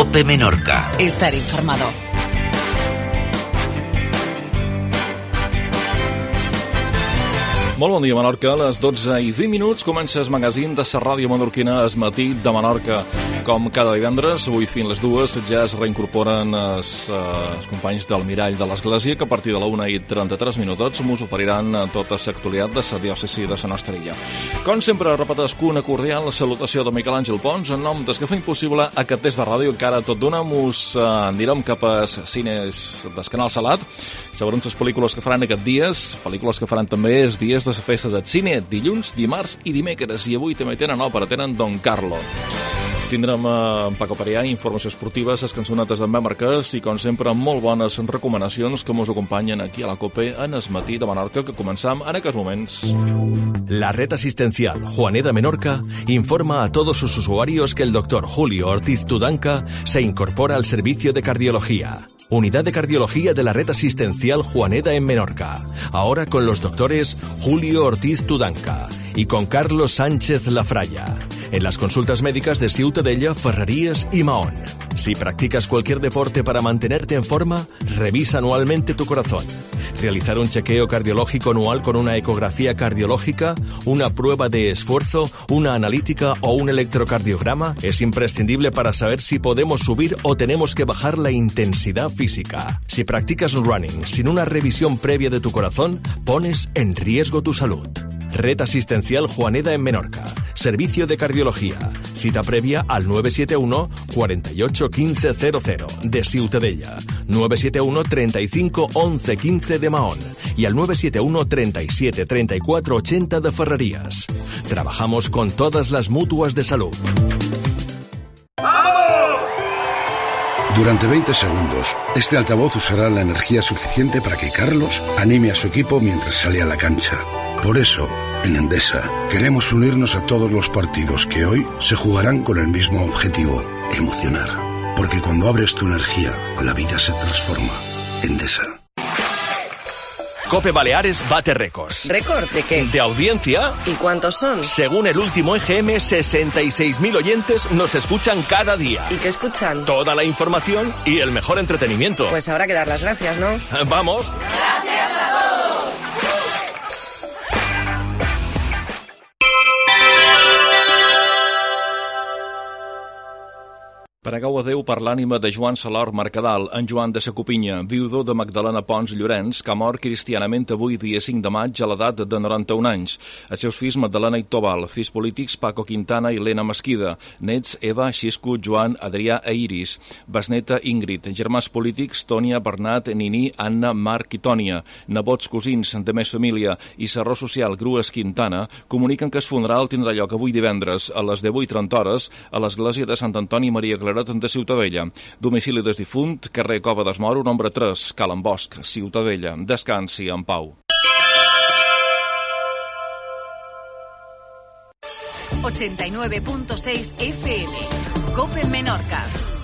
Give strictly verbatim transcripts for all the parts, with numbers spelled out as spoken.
COPE Menorca. Estar informado. Molt bon dia, Menorca. A les dotze i vint minuts comença el magazín de la ràdio menorquina, El Matí de Menorca. Com cada divendres, avui fins les dues ja es reincorporen els, els companys del Mirall de l'Església, que a partir de la una i trenta-tres minuts us oferiran tota l'actualitat de la diòcesi de la nostra illa. Com sempre, repetesc una cordial salutació de Miquel Àngel Pons, en nom des que fem possible aquest test de ràdio. Encara tot d'una mos eh, anirem cap als cines del Canal Salat. Sabrem les pel·lícules que faran aquests dies, pel·lícules que faran també els dies de la festa del cine, dilluns, dimarts i dimecres, i avui també tenen òpera, tenen Don Carlo. Tindrem eh, en Paco Parià, informació esportiva, les cançonetes d'en Marquès i, com sempre, molt bones recomanacions que ens acompanyen aquí a la COPE en el Matí de Menorca, que començam en aquests moments. La red asistencial Juaneda Menorca informa a todos sus usuarios que el doctor Julio Ortiz Tudanca se incorpora al servicio de cardiología. Unidad de Cardiología de la Red Asistencial Juaneda en Menorca. Ahora con los doctores Julio Ortiz Tudanca y con Carlos Sánchez Lafraya. En las consultas médicas de Ciutadella, Ferrerías y Mahón. Si practicas cualquier deporte para mantenerte en forma, revisa anualmente tu corazón. Realizar un chequeo cardiológico anual con una ecografía cardiológica, una prueba de esfuerzo, una analítica o un electrocardiograma es imprescindible para saber si podemos subir o tenemos que bajar la intensidad física. Si practicas running sin una revisión previa de tu corazón, pones en riesgo tu salud. Red Asistencial Juaneda en Menorca. Servicio de cardiología. Cita previa al nueve siete uno, cuarenta y ocho, quince cero cero de Ciutadella, nueve siete uno, treinta y cinco, once quince de Mahón y al nueve siete uno, treinta y siete, treinta y cuatro, ochenta de Ferrerías. Trabajamos con todas las mutuas de salud. Durante veinte segundos, este altavoz usará la energía suficiente para que Carlos anime a su equipo mientras sale a la cancha. Por eso, en Endesa, queremos unirnos a todos los partidos que hoy se jugarán con el mismo objetivo, emocionar. Porque cuando abres tu energía, la vida se transforma. Endesa. COPE Baleares bate récords. ¿Récord de qué? ¿De audiencia? ¿Y cuántos son? Según el último E G M, sesenta y seis mil oyentes nos escuchan cada día. ¿Y qué escuchan? Toda la información y el mejor entretenimiento. Pues habrá que dar las gracias, ¿no? ¡Vamos! ¡Gracias a todos! Pregueu a Déu per l'ànima de Joan Salor Mercadal, en Joan de Sacopinya, viudo de Magdalena Pons Llorenç, que ha mort cristianament avui, dia cinc de maig, a l'edat de noranta-un anys. Els seus fills Magdalena i Tobal, fills polítics Paco Quintana i Lena Mesquida, nets Eva, Xisco, Joan, Adrià i Iris, besneta Ingrid, germans polítics Tònia, Bernat, Nini, Anna, Marc i Tònia, nebots, cosins de més família i serró social Grues Quintana comuniquen que el funeral tindrà lloc avui divendres a les divuit trenta hores a l'església de Sant Antoni Maria Claret de Ciutadella. Domicili del difunt, carrer Cova d'Esmoro, nombre tres, Calen Bosch, Ciutadella. Descansi en pau. ochenta y nueve punto seis F M. COPE Menorca.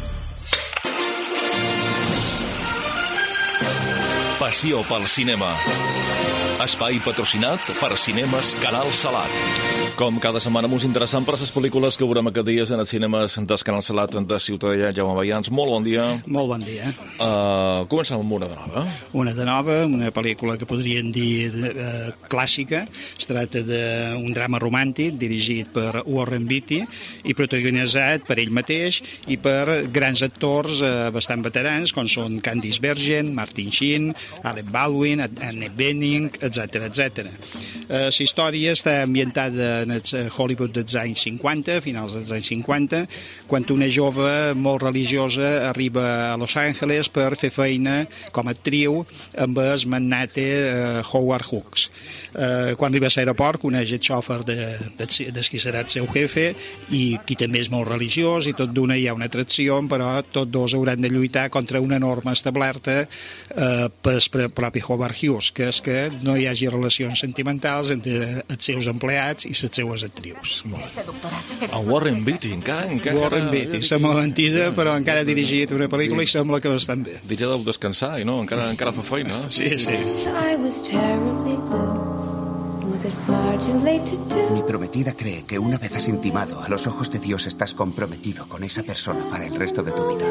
Passió pel cinema. Espai patrocinat per Cinemes Canal Salat. Com cada setmana mos interessant per les pel·lícules que veurem aquests dies en els cinemes del Canal Salat de Ciutadella. Jaume Baians, molt bon dia. Molt bon dia. Uh, comencem amb una de nova. Una de nova, una pel·lícula que podríem dir uh, clàssica. Es tracta d'un drama romàntic dirigit per Warren Beatty i protagonitzat per ell mateix i per grans actors uh, bastant veterans, com són Candice Bergen, Martin Sheen, Alec Baldwin, Annette Bening, etcètera, etcètera. Uh, la història està ambientada en el Hollywood dels anys cinquanta, finals dels anys cinquanta, quan una jove molt religiosa arriba a Los Angeles per fer feina com a actriu amb el magnate uh, Howard Hawks. Uh, quan arriba a l'aeroport coneix el xòfer de, de, de qui serà el seu jefe i qui també és molt religiós i tot d'una hi ha una atracció, però tots dos hauran de lluitar contra una norma establerta uh, pel propi Howard Hughes, que és que no hi hagi relacions sentimentals entre els seus empleats i les seues actrius. El Warren Beatty, encara... encara Warren Beatty, sembla mentida, però encara ha dirigit una pel·lícula i sembla que bastant bé. Diria deu descansar i no, encara, encara fa feina. Sí, sí. I was terribly blue. Mi prometida cree que una vez has intimado a los ojos de Dios estás comprometido con esa persona para el resto de tu vida.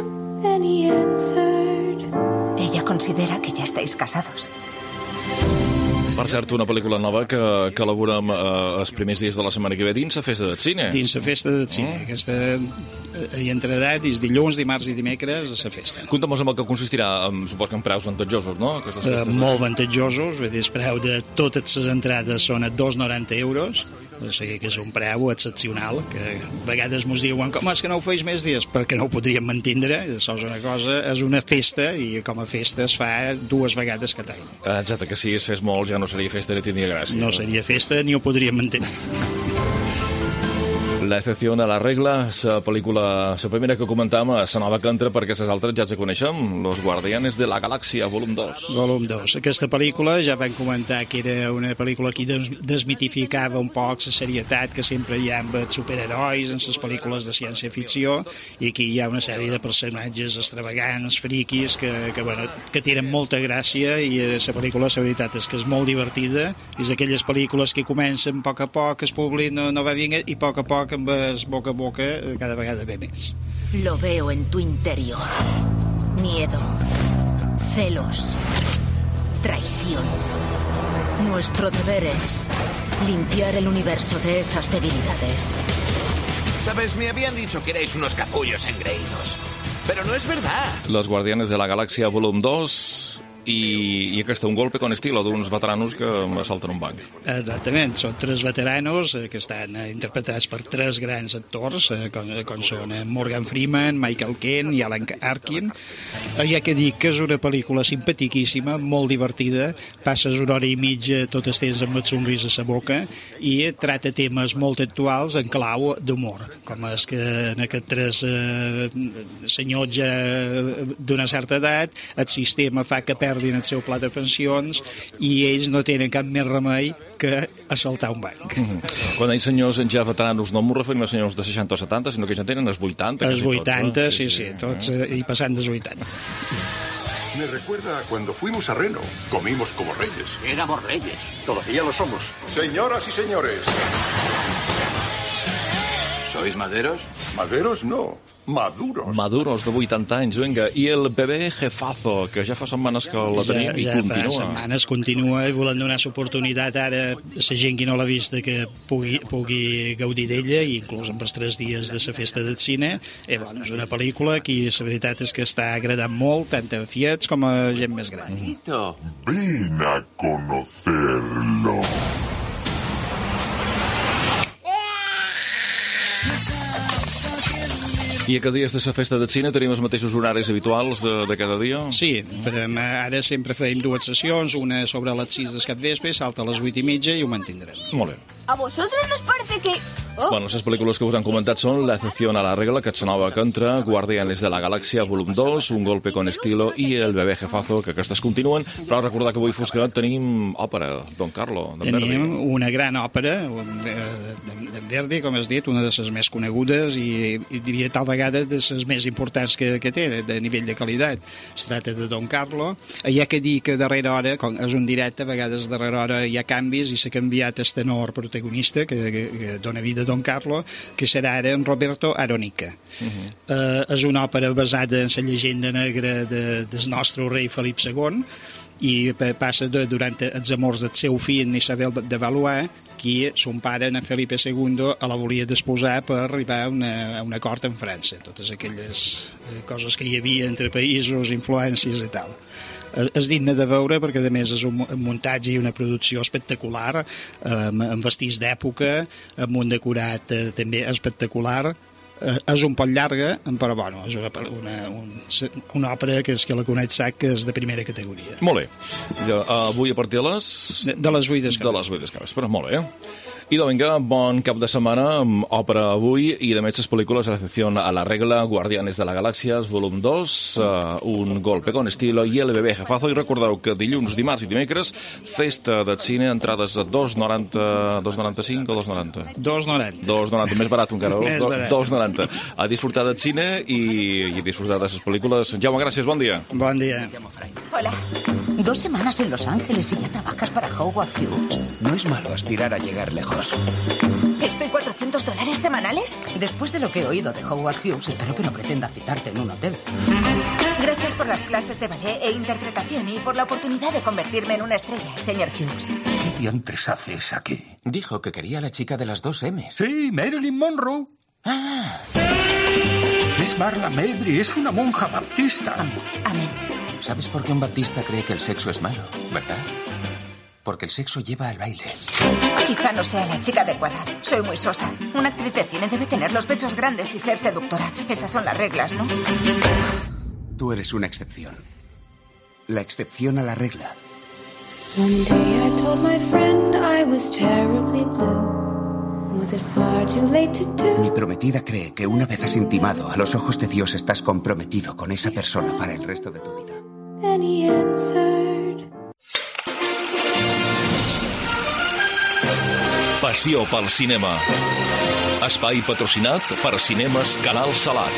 Ella considera que ya estáis casados. Per cert, una pel·lícula nova que, que elaborem eh, els primers dies de la setmana que ve dins la Festa del Cine. Dins la Festa del Cine. Mm. Aquesta eh, hi entrarà dins dilluns, dimarts i dimecres a la festa. Conta'm amb el que consistirà, amb, supos que en preus avantatjosos, no? Aquestes festes. Uh, molt avantatjosos, vull dir, el preu de totes les entrades són a dos coma noranta euros, o sigui que és un preu excepcional, que a vegades ens diuen com és que no ho feis més dies, perquè no ho podríem mantindre, això és una cosa, és una festa, i com a festa es fa dues vegades cada any. Exacte, que si es fes molt ja no seria festa ni tindria gràcia. No seria festa ni ho podríem mantenir. La excepció a la regla, la pel·lícula, la primera que comentàvem, la nova que entra, perquè les altres ja ens coneixem, Los Guardianes de la Galàxia, volum dos. Volum dos. Aquesta pel·lícula ja vam comentar que era una pel·lícula que des desmitificava un poc la serietat que sempre hi ha amb els superherois, en les pel·lícules de ciència-ficció, i aquí hi ha una sèrie de personatges extravagants, friquis, que, que, bueno, que tenen molta gràcia, i la pel·lícula, la veritat, és que és molt divertida, és aquelles pel·lícules que comencen a poc a poc, el públic no, no va vinga, i a poc a poc amb es boca a boca cada vegada ve més. Lo veo en tu interior. Miedo, celos, traición. Nuestro deber es limpiar el universo de esas debilidades. Sabes, me habían dicho que erais unos capullos engreídos, pero no es verdad. Los Guardianes de la Galàxia, volum dos... I, i aquesta, un golpe con estilo d'uns veteranos que assalten un banc. Exactament, són tres veteranos eh, que estan eh, interpretats per tres grans actors, eh, com, com són eh, Morgan Freeman, Michael Caine i Alan Arkin. Eh, hi ha que dir que és una pel·lícula simpatiquíssima, molt divertida, passes una hora i mitja tot el temps amb el somrís a la boca, i trata temes molt actuals en clau d'humor, com és que en aquests tres eh, senyors ja d'una certa edat el sistema fa que perdin el seu pla de pensions i ells no tenen cap més remei que assaltar un banc. Mm-hmm. Quan ells senyors ja veteranos no m'ho referim a senyors de seixanta o setanta, sinó que ja tenen els vuitanta. Els vuitanta, tots, eh? sí, sí, sí, tots eh? i passant dels vuitanta. Me recuerda a cuando fuimos a Reno. Comimos como reyes. Éramos reyes. Todavía lo somos. Señoras y señores. ¿Sois maderos? Maderos no, maduros. Maduros de vuitanta anys, vinga. I el bebé jefazo, que ja fa setmanes que la tenim, ja, ja i continua. Ja fa setmanes continua i volem donar l'oportunitat ara a la gent que no l'ha vista que pugui, pugui gaudir d'ella, i inclús amb els tres dies de la festa del cine. I, bueno, és una pel·lícula que la veritat és que està agradant molt, tant a fiets com a gent més gran. Ven a conocerlo. I aquest dia de la festa del cine tenim els mateixos horaris habituals de, de cada dia? Sí, farem, ara sempre fem dues sessions, una sobre les sis del capvespre, salta a les vuit i mitja i ho mantindrem. Molt bé. ¿A vosotros nos parece que...? Oh. Bueno, les pel·lícules que us han comentat són La excepción a la regla, que és la nova que entra, Guardianes de la Galàxia, volum dos, Un golpe con estilo i El bebé jefazo, que aquestes continuen, però recordar que avui Foscat tenim òpera, Don Carlo, d'en Verdi. Tenim una gran òpera d'en Verdi, com has dit, una de les més conegudes i, i diria tal vegada de les més importants que, que té, de nivell de qualitat. Es tracta de Don Carlo. Hi ha que dir que darrere hora, com és un directe, a vegades darrere hora hi ha canvis i s'ha canviat el tenor protagonista que, que, que dona vida a Don Carlo, que serà ara en Roberto Aronica. Uh-huh. uh, és una òpera basada en la llegenda negra de, del nostre rei Felip segon, i passa de, durant els amors del seu fill Isabel de Valois, qui son pare, en Felipe segundo, la volia desposar per arribar a, una, a un acord amb França. Totes aquelles eh, coses que hi havia entre països, influències i tal. És digne de veure perquè a més és un muntatge i una producció espectacular, amb vestits d'època, amb un decorat eh, també espectacular. Eh, és un poc llarga, però bueno, és una, una, un, una òpera que és que la coneix sap que és de primera categoria. Molt bé. Ja, avui a partir de les... De, de les vuit d'escabes. De les vuit d'escabes, però molt bé. I vinga, bon cap de setmana, òpera avui, i de més les pel·lícules La excepció a la regla, Guardianes de la Galàxia, volum dos, uh, Un golpe con estilo i El bebé jefazo. I recordeu que dilluns, dimarts i dimecres, festa del cine, entrades a dos noranta, dos noranta-cinc o dos noranta? dos noranta. dos noranta, més barat encara. Més barat. dos noranta. A disfrutar del cine i, i disfrutar de les pel·lícules. Jaume, gràcies, bon dia. Bon dia. Hola. Dos semanas en Los Ángeles y ya trabajas para Howard Hughes. No es malo aspirar a llegar lejos. ¿Estoy cuatrocientos dólares semanales? Después de lo que he oído de Howard Hughes, espero que no pretenda citarte en un hotel. Gracias por las clases de ballet e interpretación y por la oportunidad de convertirme en una estrella, señor Hughes. ¿Qué diantres haces aquí? Dijo que quería a la chica de las dos M's. Sí, Marilyn Monroe. Ah. Es Marla Mabry, es una monja baptista. Amén. Amén. ¿Sabes por qué un baptista cree que el sexo es malo, verdad? Porque el sexo lleva al baile. Quizá no sea la chica adecuada. Soy muy sosa. Una actriz de cine debe tener los pechos grandes y ser seductora. Esas son las reglas, ¿no? Tú eres una excepción. La excepción a la regla. One day I told my friend I was terribly blue. Was it far too late to do? Mi prometida cree que una vez has intimado a los ojos de Dios estás comprometido con esa persona para el resto de tu vida. Then he answered. Passió pel cinema. Espai patrocinat per Cinemes Canal Salat.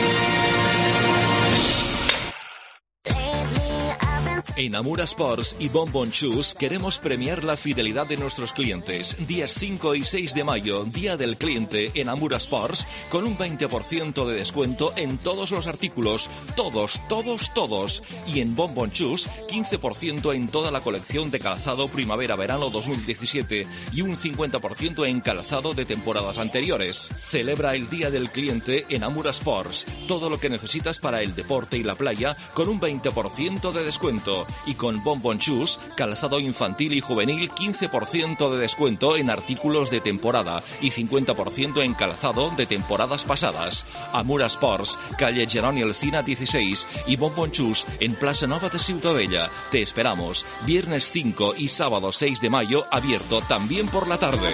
En Amura Sports y Bon Bon Shoes queremos premiar la fidelidad de nuestros clientes. Días cinco y seis de mayo, Día del Cliente en Amura Sports, con un veinte por ciento de descuento en todos los artículos. Todos, todos, todos. Y en Bon Bon Shoes, quince por ciento en toda la colección de calzado primavera-verano dos mil diecisiete y un cincuenta por ciento en calzado de temporadas anteriores. Celebra el Día del Cliente en Amura Sports. Todo lo que necesitas para el deporte y la playa con un veinte por ciento de descuento. Y con Bon Bon Shoes, calzado infantil y juvenil, quince por ciento de descuento en artículos de temporada y cincuenta por ciento en calzado de temporadas pasadas. Amura Sports, calle Jeroni Alsina dieciséis y Bon Bon Shoes en Plaza Nova de Ciutadella. Te esperamos viernes cinco y sábado seis de mayo, abierto también por la tarde.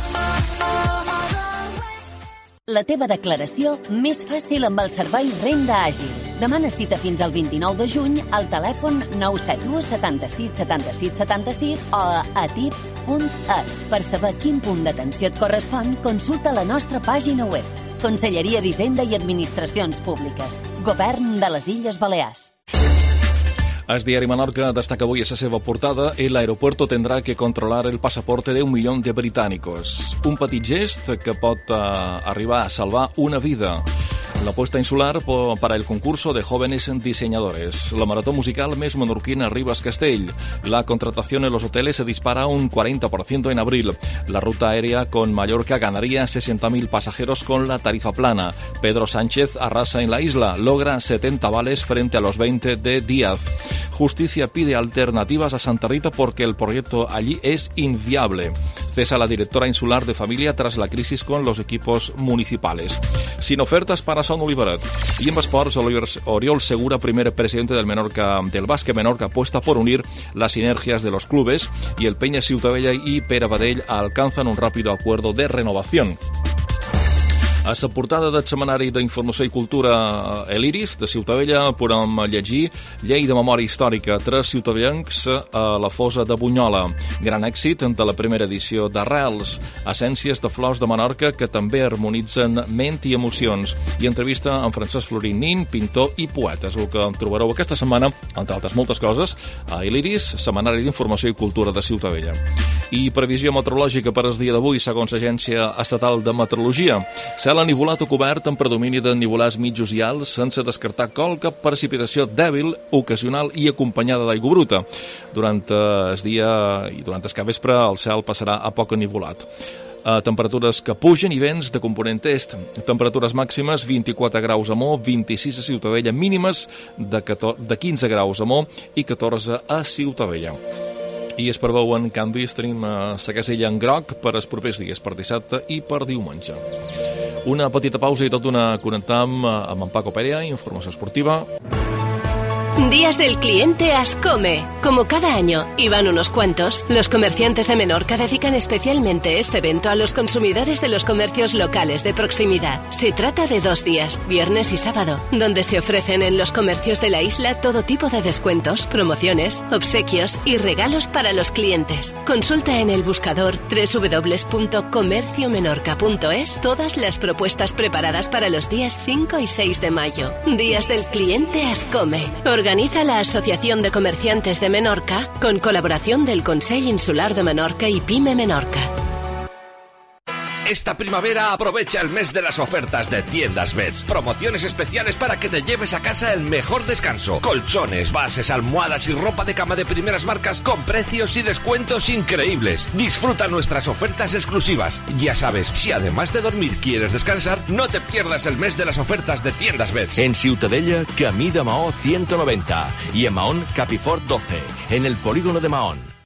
La teva declaració més fàcil amb el servei Renda Àgil. Demana cita fins al vint-i-nou de juny al telèfon nou set u setanta-sis setanta-sis setanta-sis o a atip punt es. Per saber quin punt d'atenció et correspon, consulta la nostra pàgina web. Conselleria d'Hisenda i Administracions Públiques. Govern de les Illes Balears. El diario Menorca destaca hoy esa seva portada: el aeropuerto tendrá que controlar el pasaporte de un millón de británicos. Un petit gest que pot uh, arribar a salvar una vida. La puesta insular para el concurso de jóvenes diseñadores. La maratón musical més menorquina Ribes Castell. La contratación en los hoteles se dispara un cuarenta por ciento en abril. La ruta aérea con Mallorca ganaría sesenta mil pasajeros con la tarifa plana. Pedro Sánchez arrasa en la isla. Logra setenta vales frente a los veinte de Díaz. Justicia pide alternativas a Santa Rita porque el proyecto allí es inviable. Cesa la directora insular de familia tras la crisis con los equipos municipales. Sin ofertas para Son Olivaret. Y en esports, Oriol Segura, primer presidente del Menorca, del Básquet Menorca, apuesta por unir las sinergias de los clubes, y el Peña Ciutadella y Pere Badell alcanzan un rápido acuerdo de renovación. A la portada del setmanari d'Informació i Cultura El Iris de Ciutadella podem llegir Llei de Memòria Històrica, tres ciutadellencs a la fosa de Bunyola. Gran èxit de la primera edició d'Arrels. Essències de flors de Menorca que també harmonitzen ment i emocions. I entrevista amb Francesc Florín Nin, pintor i poeta. És el que trobareu aquesta setmana, entre altres moltes coses, a El Iris, setmanari d'Informació i Cultura de Ciutadella. I previsió meteorològica per al dia d'avui, segons l'Agència Estatal de Meteorologia. Cel enivolat o cobert amb predomini de nivolars mitjos i alts, sense descartar qualque precipitació dèbil, ocasional i acompanyada d'aigua bruta. Durant el dia i durant el capvespre el cel passarà a poc enivolat. Uh, temperatures que pugen i vents de component est. Temperatures màximes vint-i-quatre graus a Mo, vint-i-sis a Ciutadella, mínimes de, catorze, de quinze graus a Mo i catorze a Ciutadella. I es preveuen canvis, tenim uh, la casella en groc per als propers dies, per dissabte i per diumenge. Una petita pausa i tot una connectam amb en Paco Perea, informació esportiva. Días del Cliente Ascome. Como cada año, y van unos cuantos, los comerciantes de Menorca dedican especialmente este evento a los consumidores de los comercios locales de proximidad. Se trata de dos días, viernes y sábado, donde se ofrecen en los comercios de la isla todo tipo de descuentos, promociones, obsequios y regalos para los clientes. Consulta en el buscador doble u doble u doble u punto comercio menorca punto es todas las propuestas preparadas para los días cinco y seis de mayo. Días del Cliente Ascome. Organiza la Asociación de Comerciantes de Menorca con colaboración del Consell Insular de Menorca y Pyme Menorca. Esta primavera aprovecha el mes de las ofertas de Tiendas Beds. Promociones especiales para que te lleves a casa el mejor descanso. Colchones, bases, almohadas y ropa de cama de primeras marcas con precios y descuentos increíbles. Disfruta nuestras ofertas exclusivas. Ya sabes, si además de dormir quieres descansar, no te pierdas el mes de las ofertas de Tiendas Beds. En Ciutadella, camí de Maó ciento noventa y en Mahón, Capifort doce, en el polígono de Mahón.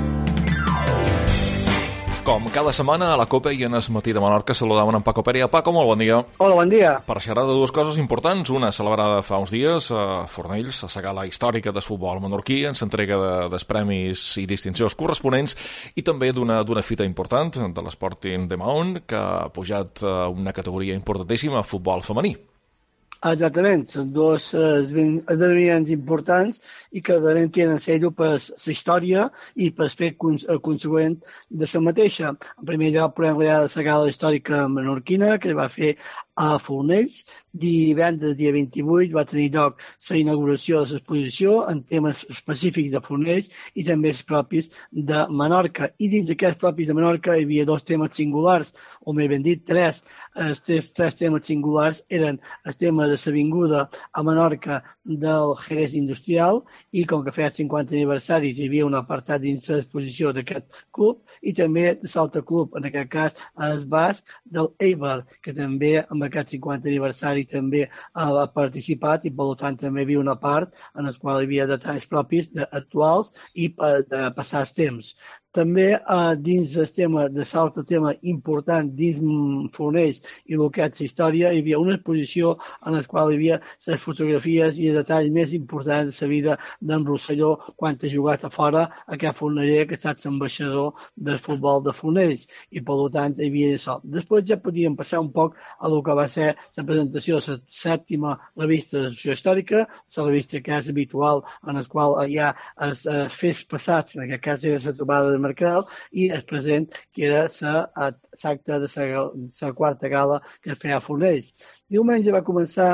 Com cada setmana a la COPE i en Es Matí de Menorca saludàvem en Paco Perea. Paco, molt bon dia. Hola, bon dia. Per xerrar de dues coses importants. Una celebrada fa uns dies a Fornells, a la gala històrica del futbol menorquí, en s'entrega de, dels premis i distincions corresponents, i també d'una d'una fita important de l'Sporting de Mahón, que ha pujat a una categoria importantíssima, futbol femení. Exactament, són dos esdeveniments importants i que realment tenen sello per la història i per fer conseqüent de la mateixa. En primer lloc, podem veure la gala històrica menorquina que va fer a Fornells. Divendres, dia vint-i-vuit, va tenir lloc la inauguració de l'exposició en temes específics de Fornells i també els propis de Menorca. I dins d'aquests propis de Menorca hi havia dos temes singulars, o més ben dit, tres. Els tres temes singulars eren el tema de l'avinguda a Menorca del Jerez Industrial, i com que feia cinquanta aniversaris hi havia un apartat dins l'exposició d'aquest club, i també de l'altre club, en aquest cas el basc del Eibar, que també amb aquest cinquanta aniversari també ha participat, i per tant també hi havia una part en la qual hi havia detalls propis actuals i de passats temps. També eh, dins el tema de l'altre tema important dins Fornells i el que és la història, hi havia una exposició en la qual hi havia les fotografies i els detalls més importants de la vida d'en Rosselló quan ha jugat a fora, aquest forneller que ha estat l'ambaixador del futbol de Fornells, i per tant hi havia això. Després ja podíem passar un poc a el que va ser la presentació de la sèptima revista d'Associació Històrica, la revista que és habitual en la qual hi ha els eh, fets passats, en aquest cas era la trobada de Mercadal, i el present, que era l'acte de la quarta gala que es feia a Fornells. Diumenge va començar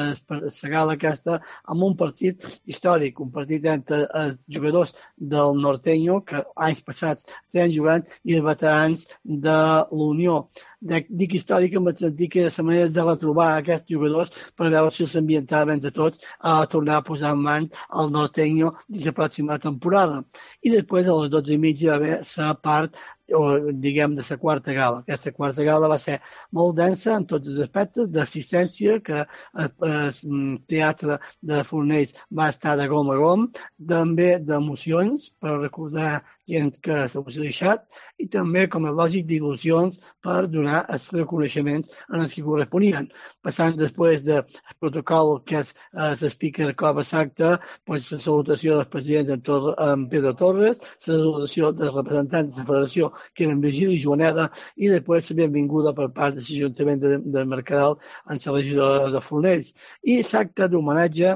la gala aquesta amb un partit històric, un partit entre els jugadors del Norteño, que anys passats estaven jugant, i els veterans de l'Unió. Dic històric en el sentit que era la manera de retrobar aquests jugadors per veure si s'ambientaven entre tots a tornar a posar en mans el Norteño dins la pròxima temporada. I després, a les dotze i mitja, va haver la part o diguem de la quarta gala. Aquesta quarta gala va ser molt densa en tots els aspectes, d'assistència, que el teatre de Fornells va estar de gom a gom, també d'emocions, per recordar gent que s'ho ha deixat, i també, com és lògic, d'il·lusions per donar els reconeixements en els que corresponien. Passant després del protocol que és l'explica com a l'acte, la salutació del president en Pedro Torres, la salutació dels representants de la federació, que eren Virgili i Joaneda, i després la benvinguda per part de l'Ajuntament de, de Mercadal en la regidora de Fornells. I l'acte d'homenatge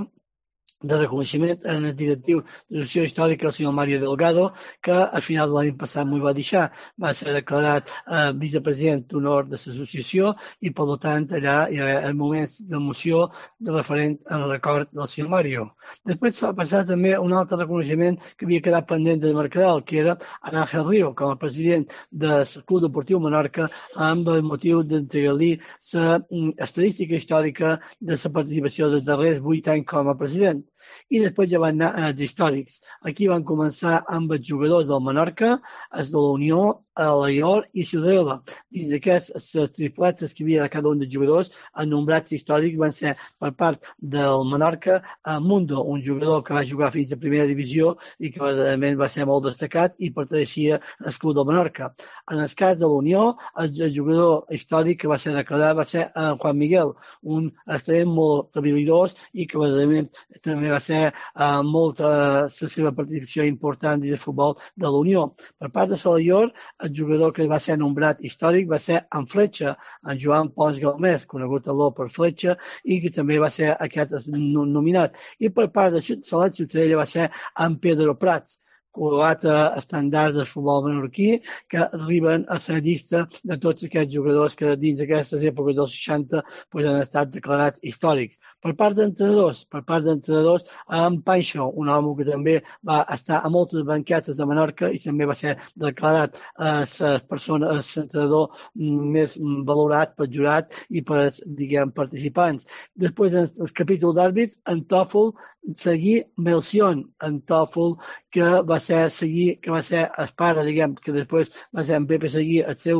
de reconeixement en el directiu de l'Associació Històrica, el senyor Mario Delgado, que al final de l'any passat m'ho va deixar. Va ser declarat eh, vicepresident d'honor de l'associació, i per tant allà hi ha el moment d'emoció de referent al record del senyor Mario. Després va passar també un altre reconeixement que havia quedat pendent de Mercadal, que era en Ángel Río, com a president del Club Deportiu Menorca, amb el motiu d'entregar-li l'estadística històrica de la participació dels darrers vuit anys com a president. I després ja van anar als històrics. Aquí van començar amb els jugadors del Menorca, els de la Unió, l'Aior i Ciutadella. Dins d'aquests, les tripletes que hi havia de cada un dels jugadors, els nombrats històrics van ser per part del Menorca a Mundo, un jugador que va jugar fins a primera divisió i que realment va ser molt destacat i perteneixia al club del Menorca. En el cas de la Unió, el jugador històric que va ser declarat va ser Juan Miguel, un estrany molt habilidós i que realment també va ser uh, molta la seva participació important dins del futbol de la Unió. Per part de l'Aior, el jugador que va ser nombrat històric va ser en Fletxa, en Joan Pons Galmés, conegut a l'O per Fletxa, i que també va ser aquest nominat. I per part de Salat Ciutadella va ser en Pedro Prats, croata estàndard del futbol menorquí, que arriben a la llista de tots aquests jugadors que dins d'aquestes èpoques dels seixanta pues, han estat declarats històrics. Per part d'entrenadors, per part d'entrenadors, en Pancho, un home que també va estar a moltes banquetes de Menorca i també va ser declarat eh, la persona, l'entrenador més valorat pel jurat i per, diguem, participants. Després, en el capítol d'àrbits, en Toffol seguir Melcion, en Toffol, que va ser seguir, que va ser el pare, diguem, que després va ser en Pepe seguir el seu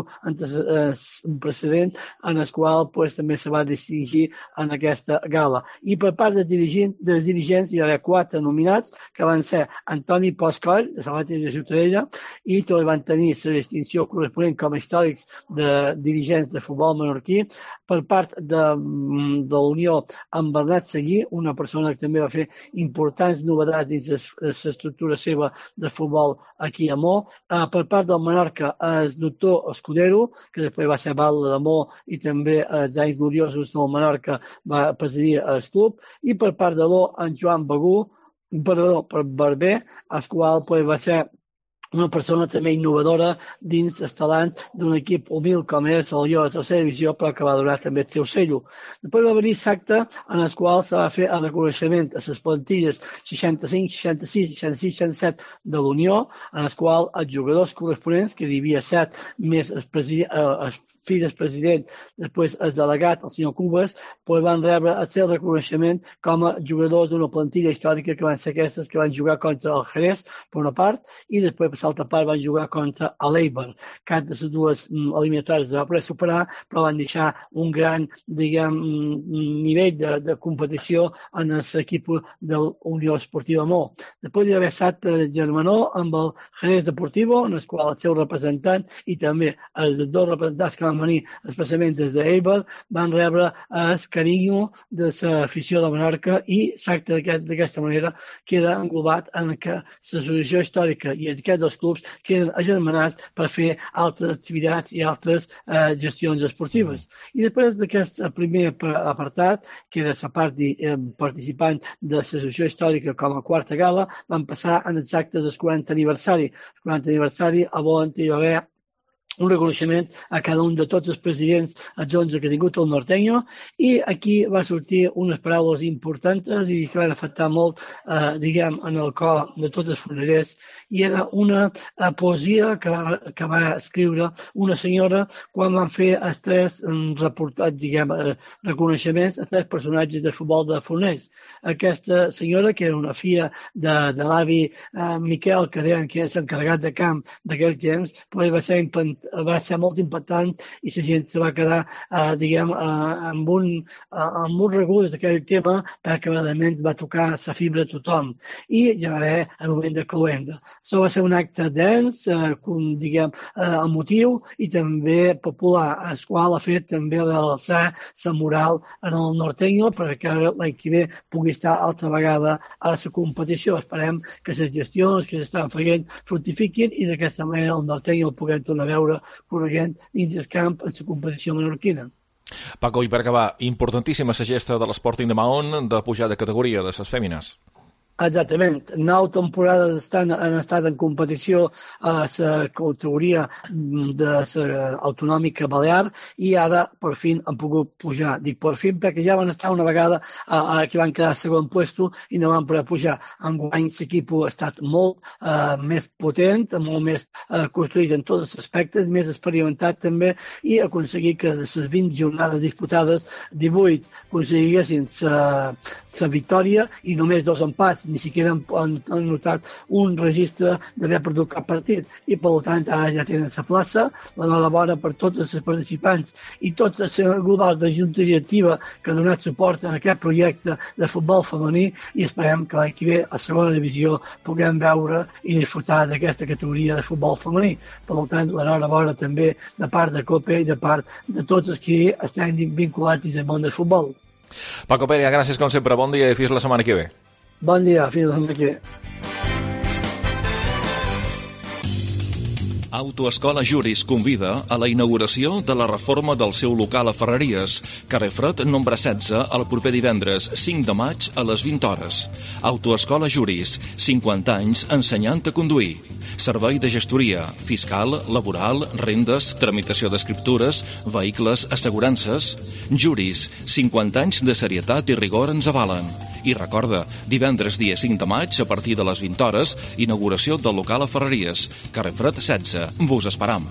precedent, en el qual pues, també se va distingir en aquesta gala. I per part dels dirigents, dels dirigents hi va haver quatre nominats, que van ser Antoni Poscoll, de Sabater de Ciutadella, i tots van tenir la distinció corresponent com a històrics de dirigents de futbol menorquí. Per part de, de l'Unió, en Bernat Seguí, una persona que també va fer importants novetats dins l'estructura seva de futbol aquí a Mo. Uh, per part del Menorca, el doctor Escudero, que després va ser batlle de Mo i també els anys gloriosos del Menorca va presidir el club. I per part de l'O, en Joan Begú, perdó, per Barber, el qual pues, va ser una persona també innovadora dins el talent d'un equip humil com era el Lió de tercera divisió, però que va donar també el seu sello. Després va venir l'acte en el qual se va fer el reconeixement a les plantilles seixanta-cinc, seixanta-sis, seixanta-sis, seixanta-set de l'Unió, en el qual els jugadors corresponents, que hi havia set, més el, president, eh, el fill del president, després el delegat, el senyor Cubas, pues van rebre el seu reconeixement com a jugadors d'una plantilla històrica que van ser aquestes que van jugar contra el Jerez, per una part, i després per l'altra part van jugar contra l'Eibar. Cap de les dues eliminatòries va poder superar, però van deixar un gran, diguem, nivell de, de competició en l'equip de l'Unió Esportiva Mo. Després hi va haver estat germanó amb el Jerez Deportivo, en el qual el seu representant i també els dos representants que van venir expressament des d'Eibar van rebre el carinyo de l'afició de Menorca i l'acte d'aquesta manera queda englobat en que l'associació històrica i aquests dos clubs queden agermanats per fer altres activitats i altres eh, gestions esportives. I després d'aquest primer apartat, que era la part de, eh, participant de l'associació històrica com a quarta gala, van passar en els actes del quaranta aniversari. El quaranta aniversari a on hi va haver un reconeixement a cada un de tots els presidents adjunts que ha tingut el Norteño, i aquí va sortir unes paraules importants i que van afectar molt, eh, diguem, en el cor de tots els fornerers, i era una eh, poesia que va, que va escriure una senyora quan van fer els tres reportats, diguem, eh, reconeixements a tres personatges de futbol de Forners. Aquesta senyora, que era una filla de, de l'avi eh, Miquel, que deien que és encarregat de camp d'aquell temps, però va ser implantat va ser molt impactant i la gent se va quedar, eh, diguem, eh, amb, un, eh, amb un regust d'aquell tema perquè realment va tocar la fibra a tothom. I ja va haver el moment de cloenda. Això va ser un acte dens, eh, com, diguem, eh, emotiu i també popular, el qual ha fet també realçar la moral en el Norteño perquè l'any que ve pugui estar altra vegada a la competició. Esperem que les gestions que s'estan fent fructifiquin i d'aquesta manera el Norteño el puguem tornar a veure corregent dins del camp en la competició menorquina. Paco, i per acabar, importantíssima la gesta de l'Sporting de Mahón de pujar de categoria de les fèmines. Exactament. Nou temporades estan, han estat en competició a la categoria de l'autonòmica balear i ara per fi han pogut pujar. Dic per fi perquè ja van estar una vegada eh, que van quedar a segon puesto i no van poder pujar. Enguany l'equip ha estat molt eh, més potent, molt més eh, construït en tots els aspectes, més experimentat també, i aconseguir que de les vint jornades disputades, divuit aconseguissin la victòria i només dos empats, ni siquiera han, han notat un registre d'haver perdut cap partit i per tant ara ja tenen la plaça. L'enhorabona per tots els participants i tota la global de junta directiva que ha donat suport a aquest projecte de futbol femení, i esperem que l'any que ve a segona divisió puguem veure i disfrutar d'aquesta categoria de futbol femení. Per tant, l'enhorabona també de part de COPE i de part de tots els que estan vinculats al món del futbol. Paco Pérez, gràcies com sempre, bon dia i fins la setmana que ve. Bon dia, fins la setmana que ve. Autoescola Juris convida a la inauguració de la reforma del seu local a Ferreries, carrer Fred, nombre setze, el proper divendres cinc de maig a les vint hores. Autoescola Juris, cinquanta anys ensenyant a conduir. Servei de gestoria, fiscal, laboral, rendes, tramitació d'escriptures, vehicles, assegurances. Juris, cinquanta anys de serietat i rigor ens avalen. I recorda, divendres dia cinc de maig, a partir de les vint hores, inauguració del local a Ferreries, carrer Fred setze. Vos esperam.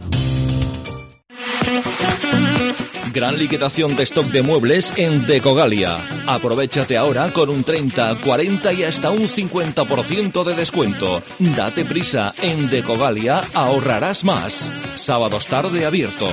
Gran liquidación de stock de muebles en Decogalia. Aprovéchate ahora con un treinta, cuarenta y hasta un cincuenta por ciento de descuento. Date prisa, en Decogalia ahorrarás más. Sábados tarde abierto.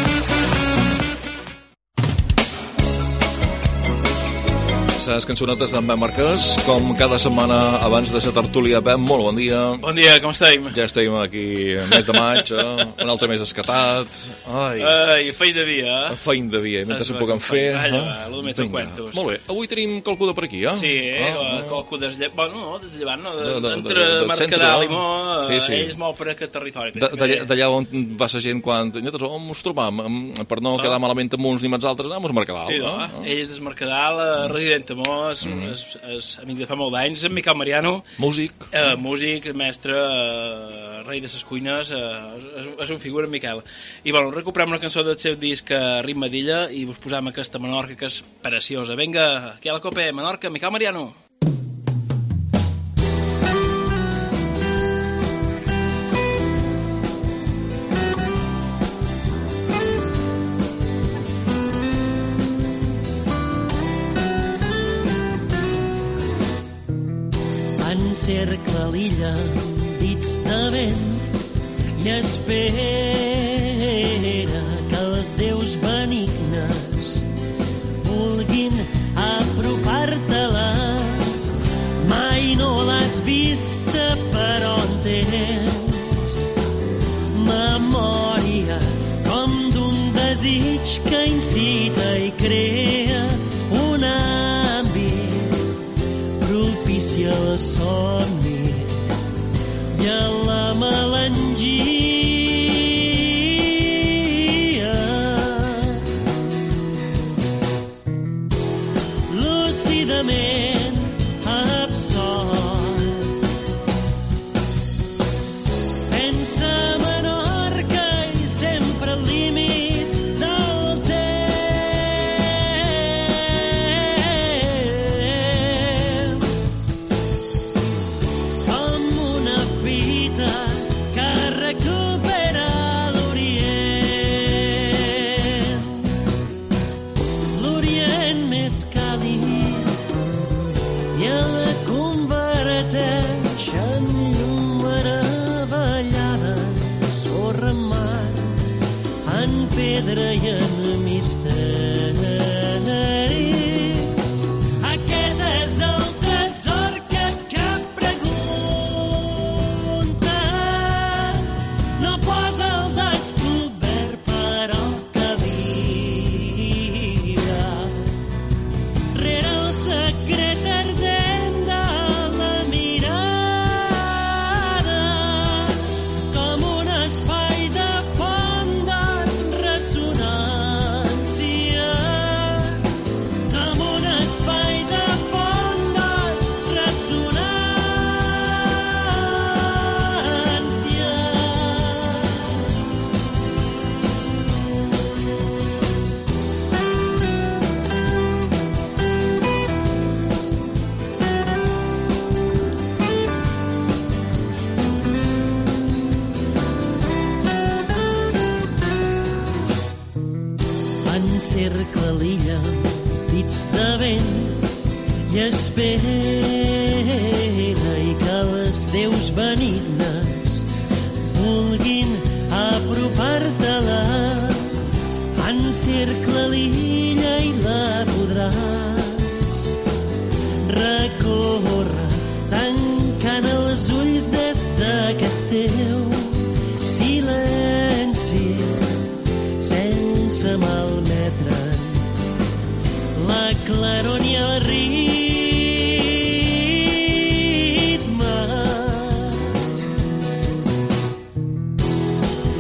Les cançonetes d'en Ben Marquès, com cada setmana abans de la tertúlia. Ben, molt bon dia. Bon dia, com estem? Ja estem aquí, mes de maig, eh? Un altre mes escatat. Ai, Ai feina de dia, eh? Feina de dia, mentre se'n puguem fer. Calla, va, el més en cuentos. Molt bé, avui tenim qualcú de per aquí, eh? Sí, eh? Ah, qualcú des llevant, bueno, no, des llevant, no? De, de, de, entre de, de, Mercadal i Mo, sí, sí. Ells mou per aquest territori. D'allà on va la gent quan... Nosaltres on ens trobam, per no quedar malament amb uns ni amb els altres, anem a Mercadal. Sí, no? Ell és Mercadal, resident és, mm -hmm. és, és amic de fa molt d'anys, en Miquel Mariano. Músic. Eh, músic, mestre, eh, rei de ses cuines, eh, és, és un figura, en Miquel. I bueno, recuperem una cançó del seu disc Ritme d'Illa i us posam aquesta Menorca que és preciosa. Vinga, aquí a la Copa, Menorca, Miquel Mariano. Cerca l'illa dits de vent i espera que els déus benignes vulguin apropar-te-la. Mai no l'has vista, però en tens memòria com d'un desig que incita i crea un ambient propici al somni i a la melangia. Lúcidament absort pensa a Menorca i sempre al límit del temps, com una fita que recupera l'Orient, l'Orient més càlid, i la converteix en llum meravellada, sorra en mar, en pedra i en misteri. Aquest és el tresor que cap pregunta no posa al descobert, però que vibra rere el secret ardent de la mirada, com un espai de fondes ressonàncies, com un espai de fondes ressonàncies. Encercla l'illa dits de vent i espera i que les deus benignes vulguin apropar-te-la. Encercla l'illa i la podràs recórrer tancant els ulls des d'aquest teu silenci, sense malmetre la claror ni el ritme.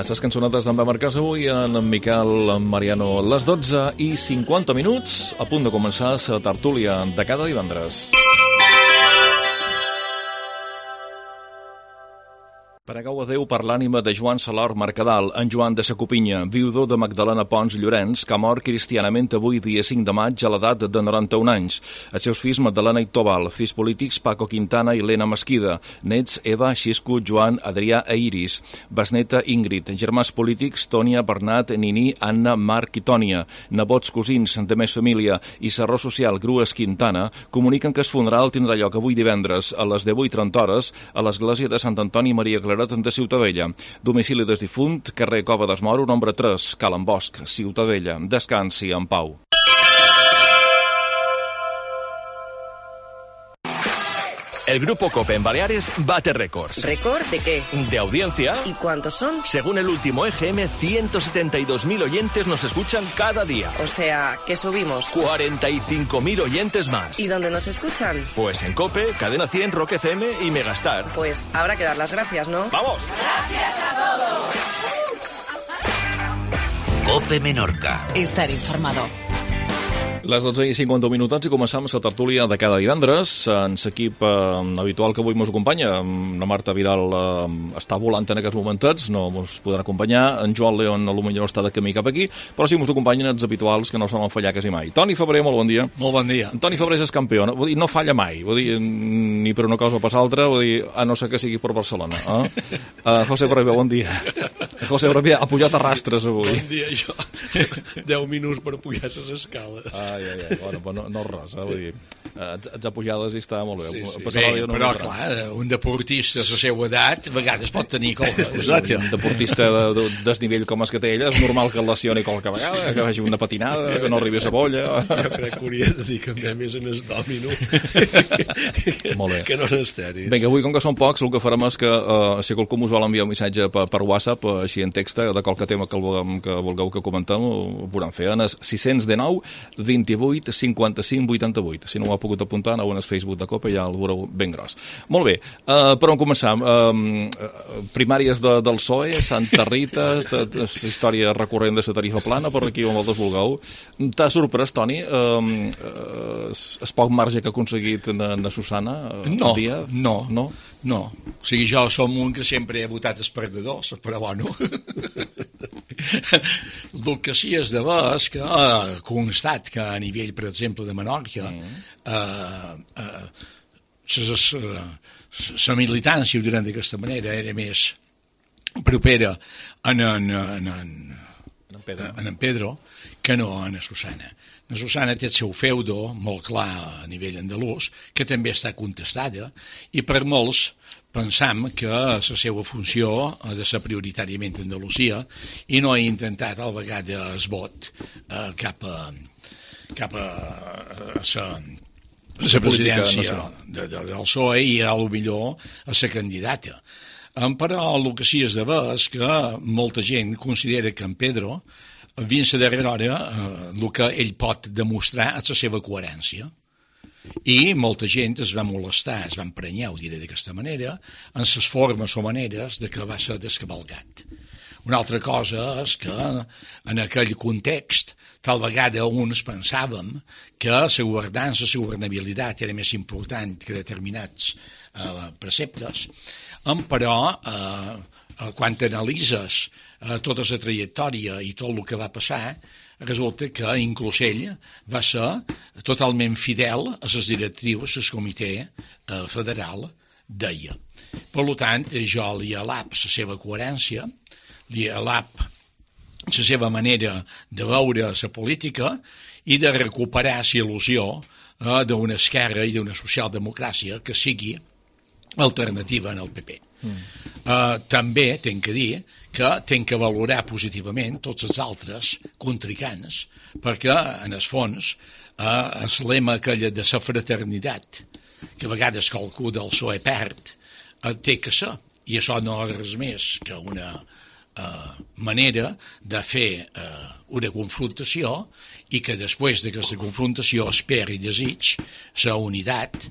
les cançonetes d'en Bemarcàs avui en Miquel Mariano. Les dotze i cinquanta minuts, a punt de començar la tertúlia de cada divendres. Pregueu a Déu per l'ànima de Joan Salor Mercadal, en Joan de Sacopinya, viudor de Magdalena Pons Llorenç, que mor cristianament avui, dia cinc de maig, a l'edat de noranta-un anys. Els seus fills Magdalena i Tobal, fills polítics Paco Quintana i Lena Mesquida, nets Eva, Xisco, Joan, Adrià e Iris, besneta Ingrid, germans polítics Tònia, Bernat, Nini, Anna, Marc i Tònia, nebots, cosins de més família i serró social Grues Quintana comuniquen que el funeral tindrà lloc avui divendres a les divuit i trenta hores a l'església de Sant Antoni Maria Claret de Ciutadella. Domicili del difunt, carrer Cova d'Esmoro, nombre tres, Calen Bosch, Ciutadella. Descansi en pau. El Grupo Cope en Baleares bate récords. ¿Récord de qué? ¿De audiencia? ¿Y cuántos son? Según el último E G M, ciento setenta y dos mil oyentes nos escuchan cada día. O sea, que subimos. cuarenta y cinco mil oyentes más. ¿Y dónde nos escuchan? Pues en Cope, Cadena cien, Rock F M y Megastar. Pues habrá que dar las gracias, ¿no? ¡Vamos! ¡Gracias a todos! Cope Menorca. Estar informado. Les dotze i cinquanta minuts i començam la tertúlia de cada divendres. En l'equip eh, habitual que avui ens acompanya, la Marta Vidal eh, està volant en aquests momentets, no ens podrà acompanyar. En Joan León potser no està de camí cap aquí, però sí ens acompanyen els habituals que no solen fallar quasi mai. Toni Febrer, molt bon dia. Molt bon dia. En Toni Febrer és campió, no, vull dir, no falla mai, vull dir, ni per una cosa o per l'altra, vull dir, a no ser que sigui per Barcelona. Eh? Uh, José Brebé, bon dia. José Brebé ha pujat a rastres avui. Bon dia, jo. deu minuts per pujar les escales. Ai, ai, ai, bueno, però no, no res, eh? Vull dir, ets, ets a pujades i està molt bé. Sí, sí. Bé, no però, clar, un deportista a la seva edat, a vegades pot tenir qualque cosa. Un deportista de, de desnivell com és que té ella, és normal que el lesioni qualque vegada, que vegi una patinada, que no arribi a la bolla. Jo crec que hauria de dir que em més en el dòmino molt bé. Que no en els tenis. Vinga, avui, com que són pocs, el que farem és que uh, si qualcú us vol enviar un missatge per, per WhatsApp, uh, així en text, de qualque tema que, vulguem, que vulgueu que comentem, ho podem fer. En el sis cents dinou vint-i-vuit cinquanta-cinc vuitanta-vuit. Si no ho ha pogut apuntar, aneu en el Facebook de Copa i ja el veureu ben gros. Molt bé, uh, per on començam? Uh, primàries de, del P S O E, Santa Rita, la història recurrent de la tarifa plana, per aquí on vosaltres vulgueu. T'ha sorprès, Toni, uh, uh, el poc marge que ha aconseguit na, na Susana? Uh, no, dia? no, no, no. O sigui, jo som un que sempre he votat els perdedors, però bueno... El que sí és de veure és que ha constat que a nivell, per exemple, de Menorca, mm. eh, eh, la militància, ho diran d'aquesta manera, era més propera en en, en, en, en, Pedro. en en Pedro que no en Susana. La Susana té el seu feudo molt clar a nivell andalús, que també està contestada, i per molts pensam que la seva funció ha de ser prioritàriament Andalusia i no ha intentat al vegada el vot eh, cap a cap a la presidència de, de, del P S O E i a lo millor a la candidata. Però el que sí és de veure és que molta gent considera que en Pedro, fins a darrera hora, eh, el que ell pot demostrar és la seva coherència. I molta gent es va molestar, es va emprenyar, ho diré d'aquesta manera, en les formes o maneres de que va ser descavalcat. Una altra cosa és que en aquell context tal vegada uns pensàvem que la governança, la governabilitat era més important que determinats eh, preceptes, però eh, quan analitzes eh, tota la trajectòria i tot el que va passar, resulta que inclús ell va ser totalment fidel a les directrius del comitè eh, federal deia. Per tant, jo li alap la seva coherència, li alap la seva manera de veure la política i de recuperar la il·lusió eh, d'una esquerra i d'una socialdemocràcia que sigui alternativa en el P P. Mm. Uh, també tenc que dir que tenc que valorar positivament tots els altres contrincants, perquè en el fons uh, el lema aquella de la fraternitat que a vegades qualcú del P S O E perd uh, té que ser, i això no és res més que una uh, manera de fer uh, una confrontació i que després d'aquesta confrontació espera i desig la unitat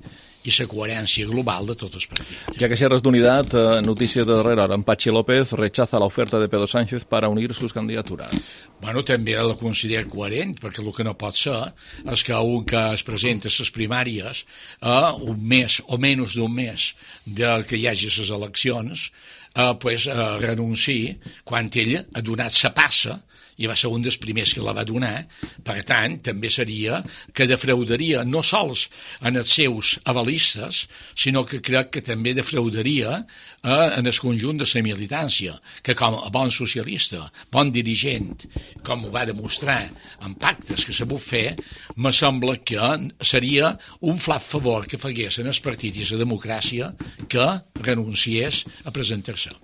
i la coherència global de tots els partits. Ya que xerres d'unitat, eh, notícia de darrera hora. Pachi López rechaza la oferta de Pedro Sánchez para unir sus candidaturas. Bueno, també la considera coherent, perquè el que no pot ser és que un que es presenta a les primàries a un mes o menys d'un mes de que hi hagi les eleccions, eh, pues, eh, renunciï quan ell ha donat sa passa i va ser un dels primers que la va donar. Per tant, també seria que defraudaria no sols en els seus avalistes, sinó que crec que també defraudaria eh, en el conjunt de la militància, que com a bon socialista, bon dirigent, com ho va demostrar en pactes que s'ha pogut fer, me sembla que seria un flac favor que faguessin el partit i la democràcia que renunciés a presentar-se.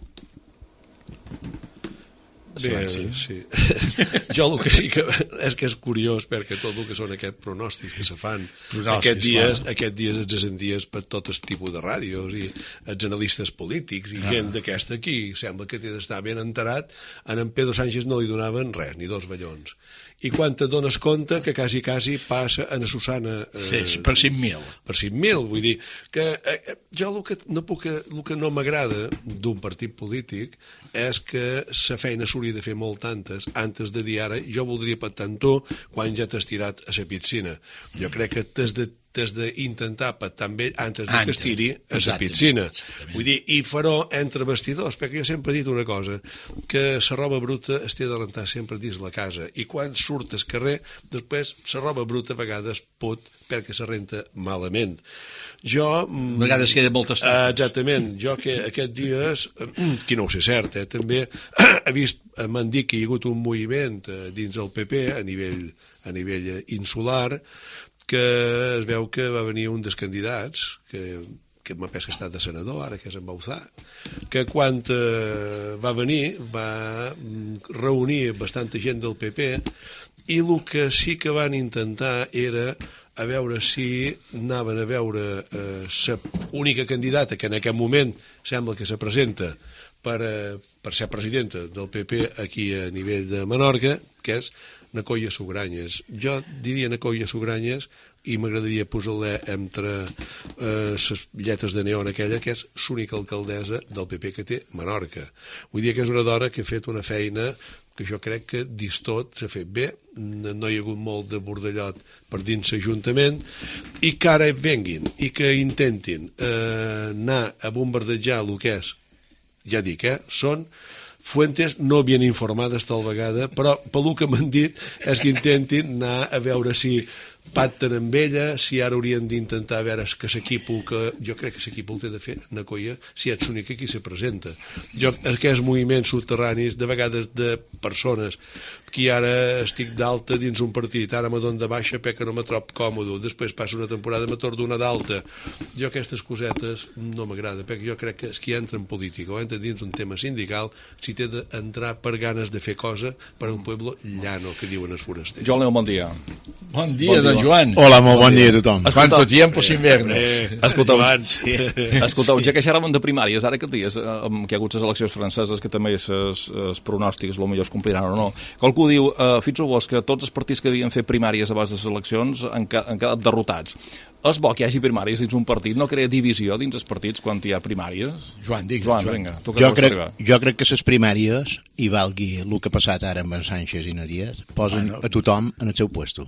Bé, sí. sí. Jo el que sí que és que és curiós, perquè tot el que són aquests pronòstics que se fan aquests dies, aquests dies els senties per tot el tipus de ràdios i els analistes polítics i ah. gent d'aquesta aquí sembla que té d'estar ben enterat. En en Pedro Sánchez no li donaven res, ni dos ballons. I quan te dones compte que quasi, quasi passa a la Susana... Eh, sí, per cinc mil. Per cinc mil, vull dir que eh, jo el que no, puc, el que no m'agrada d'un partit polític és que la feina s'hauria de fer molt tantes antes de dir ara jo voldria pactar amb tu quan ja t'has tirat a la piscina. Jo crec que t'has de t'has d'intentar pactar amb ell antes de que es tiri a la piscina. Vull dir, i farò entre vestidors, perquè jo sempre he dit una cosa, que la roba bruta es té de rentar sempre dins la casa, i quan surt al carrer, després la roba bruta a vegades pot perquè se renta malament. Jo... A vegades queda molt estat. Exactament. Jo que aquests dies, que no ho sé cert, eh, també he vist, m'han dit que hi ha hagut un moviment dins el P P a nivell, a nivell insular, que es veu que va venir un dels candidats, que, que m'ha pes que ha estat de senador, ara que és en Bauzà, que quan eh, va venir va reunir bastanta gent del P P i el que sí que van intentar era a veure si anaven a veure la eh, única candidata que en aquest moment sembla que se presenta per, eh, per ser presidenta del P P aquí a nivell de Menorca, que és Nacoya Sugranyes. Jo diria Nacoya Sugranyes i m'agradaria posar-la entre eh, les lletres de neon aquella, que és l'única alcaldessa del P P que té Menorca. Vull dir que és una dona que ha fet una feina que jo crec que dins tot s'ha fet bé, no hi ha hagut molt de bordellot per dins l'Ajuntament, i que ara venguin i que intentin eh, anar a bombardejar el que és, ja dic, eh, són fuentes no ben informades tal vegada, però pel que m'han dit és que intentin anar a veure si pacten amb ella, si ara haurien d'intentar veure que s'equipol, que jo crec que s'equipol té de fer Nacoya, si ets l'única qui se presenta. Jo, aquests moviments subterranis, de vegades de persones que ara estic d'alta dins un partit, ara me dono de baixa perquè no me trob còmode, després passo una temporada me torno una d'alta. Jo aquestes cosetes no m'agrada, perquè jo crec que qui entra en política o entra dins un tema sindical, si té d'entrar per ganes de fer cosa per un pueblo llano, que diuen els forasters. Joan Leo, bon dia. Bon dia, bon dia. Joan. Hola, molt bon dia a tothom. Quanto tiempo sin vernos. Escolteu, escolteu, ja que xerràvem de primàries, ara que dies eh, que hi ha hagut les eleccions franceses, que també els pronòstics potser es compliran o no, qualcú diu, eh, fixeu vos que tots els partits que havien fet primàries abans de les eleccions han, han quedat derrotats. És bo que hi hagi primàries dins un partit, no crea divisió dins els partits quan hi ha primàries? Joan, digues, Joan, Joan. Vinga, tu que jo, crec, jo crec que les primàries, i valgui el que ha passat ara amb en Sánchez i Nadíez, posen bueno. a tothom en el seu puesto.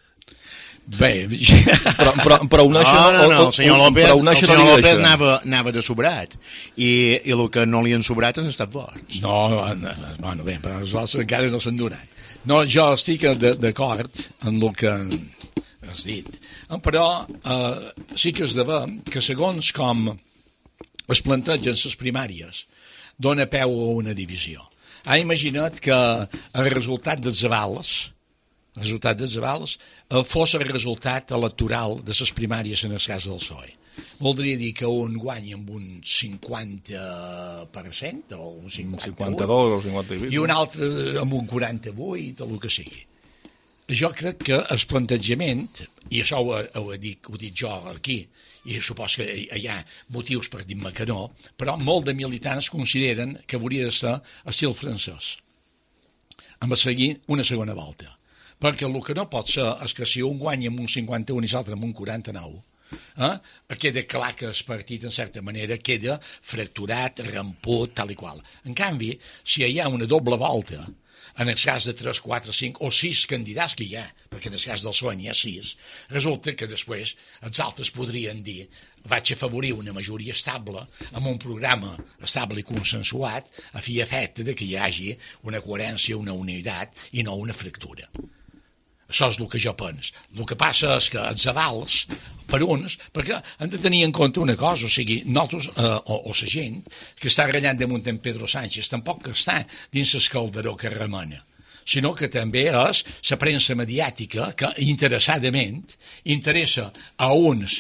Bé, però, però, però una no, no, no, el senyor López, el senyor no López anava, anava de sobrat i, i el que no li han sobrat han estat forts. No, no, bueno, bé, però els altres encara no s'han donat. No, jo estic d'acord amb el que has dit, però eh, sí que és de ver que segons com es plantegen les primàries dona peu a una divisió. Ha imaginat que el resultat dels avals el resultat dels avals eh, fos el resultat electoral de les primàries en el cas del P S O E. Voldria dir que un guanya amb un cinquanta per cent o un cinquanta-u, cinquanta-dos o cinquanta i un altre amb un quaranta-vuit o el que sigui. Jo crec que el plantejament, i això ho, ho, he dit, ho he dit jo aquí, i supos que hi ha motius per dir-me que no, però molt de militants consideren que hauria de ser estil francès, amb a seguir una segona volta. Perquè el que no pot ser és que si un guanya amb un cinquanta-u i l'altre amb un quaranta-nou, eh, queda clar que el partit, en certa manera, queda fracturat, ramput, tal i qual. En canvi, si hi ha una doble volta, en el cas de tres, quatre, cinc o sis candidats que hi ha, perquè en el cas del P S O E n'hi ha sis, resulta que després els altres podrien dir vaig afavorir una majoria estable amb un programa estable i consensuat a fi i efecte de que hi hagi una coherència, una unitat i no una fractura. Això és el que jo penso. El que passa és que els avals, per uns, perquè hem de tenir en compte una cosa, o sigui, nosaltres, eh, o, o la gent que està ratllant damunt en Pedro Sánchez, tampoc que està dins l'escaldaró que remena, sinó que també és la premsa mediàtica que interessadament interessa a uns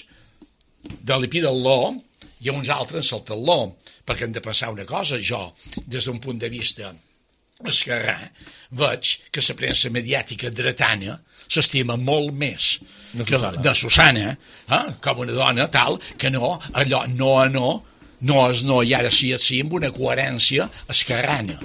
de l'epidel·ló i a uns altres el tal·ló, perquè hem de pensar una cosa, jo, des d'un punt de vista esquerrà, veig que la premsa mediàtica dretana s'estima molt més de que la, de Susana, eh? Com una dona tal, que no, allò no a no, no és no i ara sí és sí, amb una coherència esquerrana.